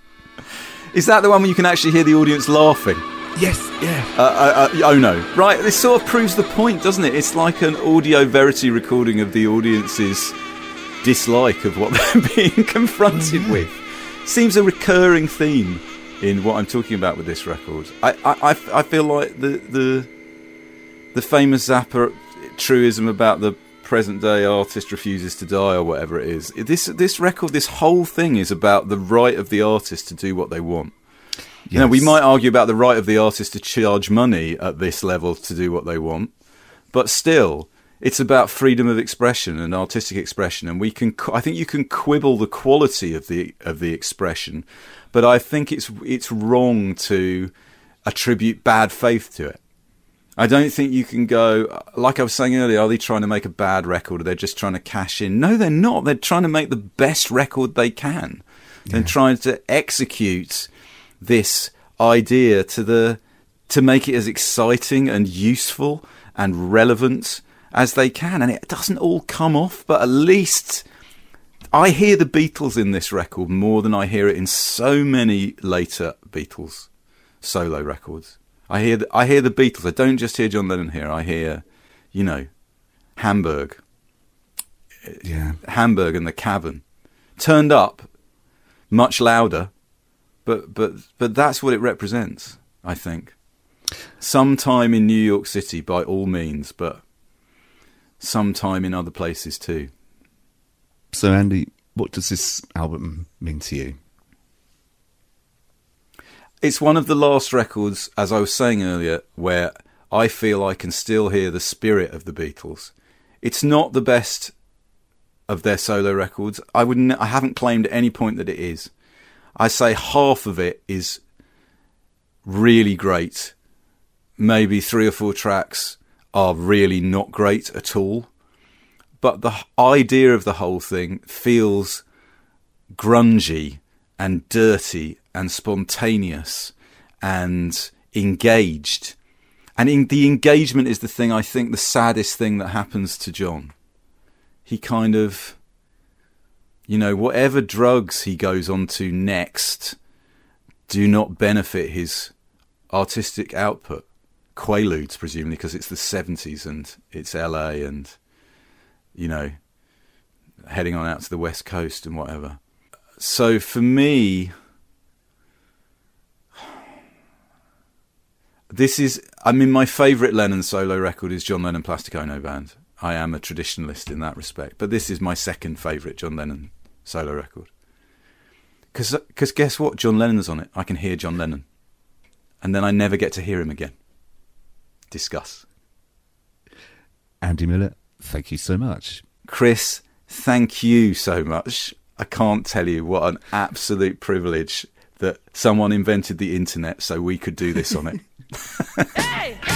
Speaker 1: is that the one where you can actually hear the audience laughing?
Speaker 2: Yes, yeah.
Speaker 1: Uh, uh, uh, oh no. Right, this sort of proves the point, doesn't it? It's like an audio verity recording of the audience's dislike of what they're being confronted with. Seems a recurring theme in what I'm talking about with this record. I, I, I, I feel like the, the, the famous Zappa truism about the present day artist refuses to die, or whatever it is. This, this record, this whole thing is about the right of the artist to do what they want. You know, we
Speaker 2: Yes.
Speaker 1: might argue about the right of the artist to charge money at this level to do what they want, but still, it's about freedom of expression and artistic expression. And we can, I think, you can quibble the quality of the of the expression, but I think it's it's wrong to attribute bad faith to it. I don't think you can go, like I was saying earlier, are they trying to make a bad record, or they're just trying to cash in? No, they're not. They're trying to make the best record they can. They're
Speaker 2: Yeah.
Speaker 1: trying to execute this idea to the to make it as exciting and useful and relevant as they can, and it doesn't all come off, but at least I hear the Beatles in this record more than I hear it in so many later Beatles solo records. I hear the, I hear the Beatles. I don't just hear John Lennon here. I hear, you know, Hamburg,
Speaker 2: Yeah.
Speaker 1: Hamburg and the Cavern, turned up much louder. But but but that's what it represents, I think. Sometime in New York City, by all means, but sometime in other places too.
Speaker 2: So, Andy, what does this album mean to you?
Speaker 1: It's one of the last records, as I was saying earlier, where I feel I can still hear the spirit of the Beatles. It's not the best of their solo records. I wouldn't. I haven't claimed at any point that it is. I say half of it is really great. Maybe three or four tracks are really not great at all. But the idea of the whole thing feels grungy and dirty and spontaneous and engaged. And in, the engagement is the thing, I think, the saddest thing that happens to John. He kind of... You know, whatever drugs he goes on to next do not benefit his artistic output. Quaaludes, presumably, because it's the seventies and it's L A and, you know, heading on out to the West Coast and whatever. So for me, this is, I mean, my favourite Lennon solo record is John Lennon Plastic Ono Band. I am a traditionalist in that respect, but this is my second favourite John Lennon solo record. Because guess what? John Lennon's on it. I can hear John Lennon. And then I never get to hear him again. Discuss.
Speaker 2: Andy Miller, thank you so much.
Speaker 1: Chris, thank you so much. I can't tell you what an absolute privilege that someone invented the internet so we could do this on it.
Speaker 3: Hey!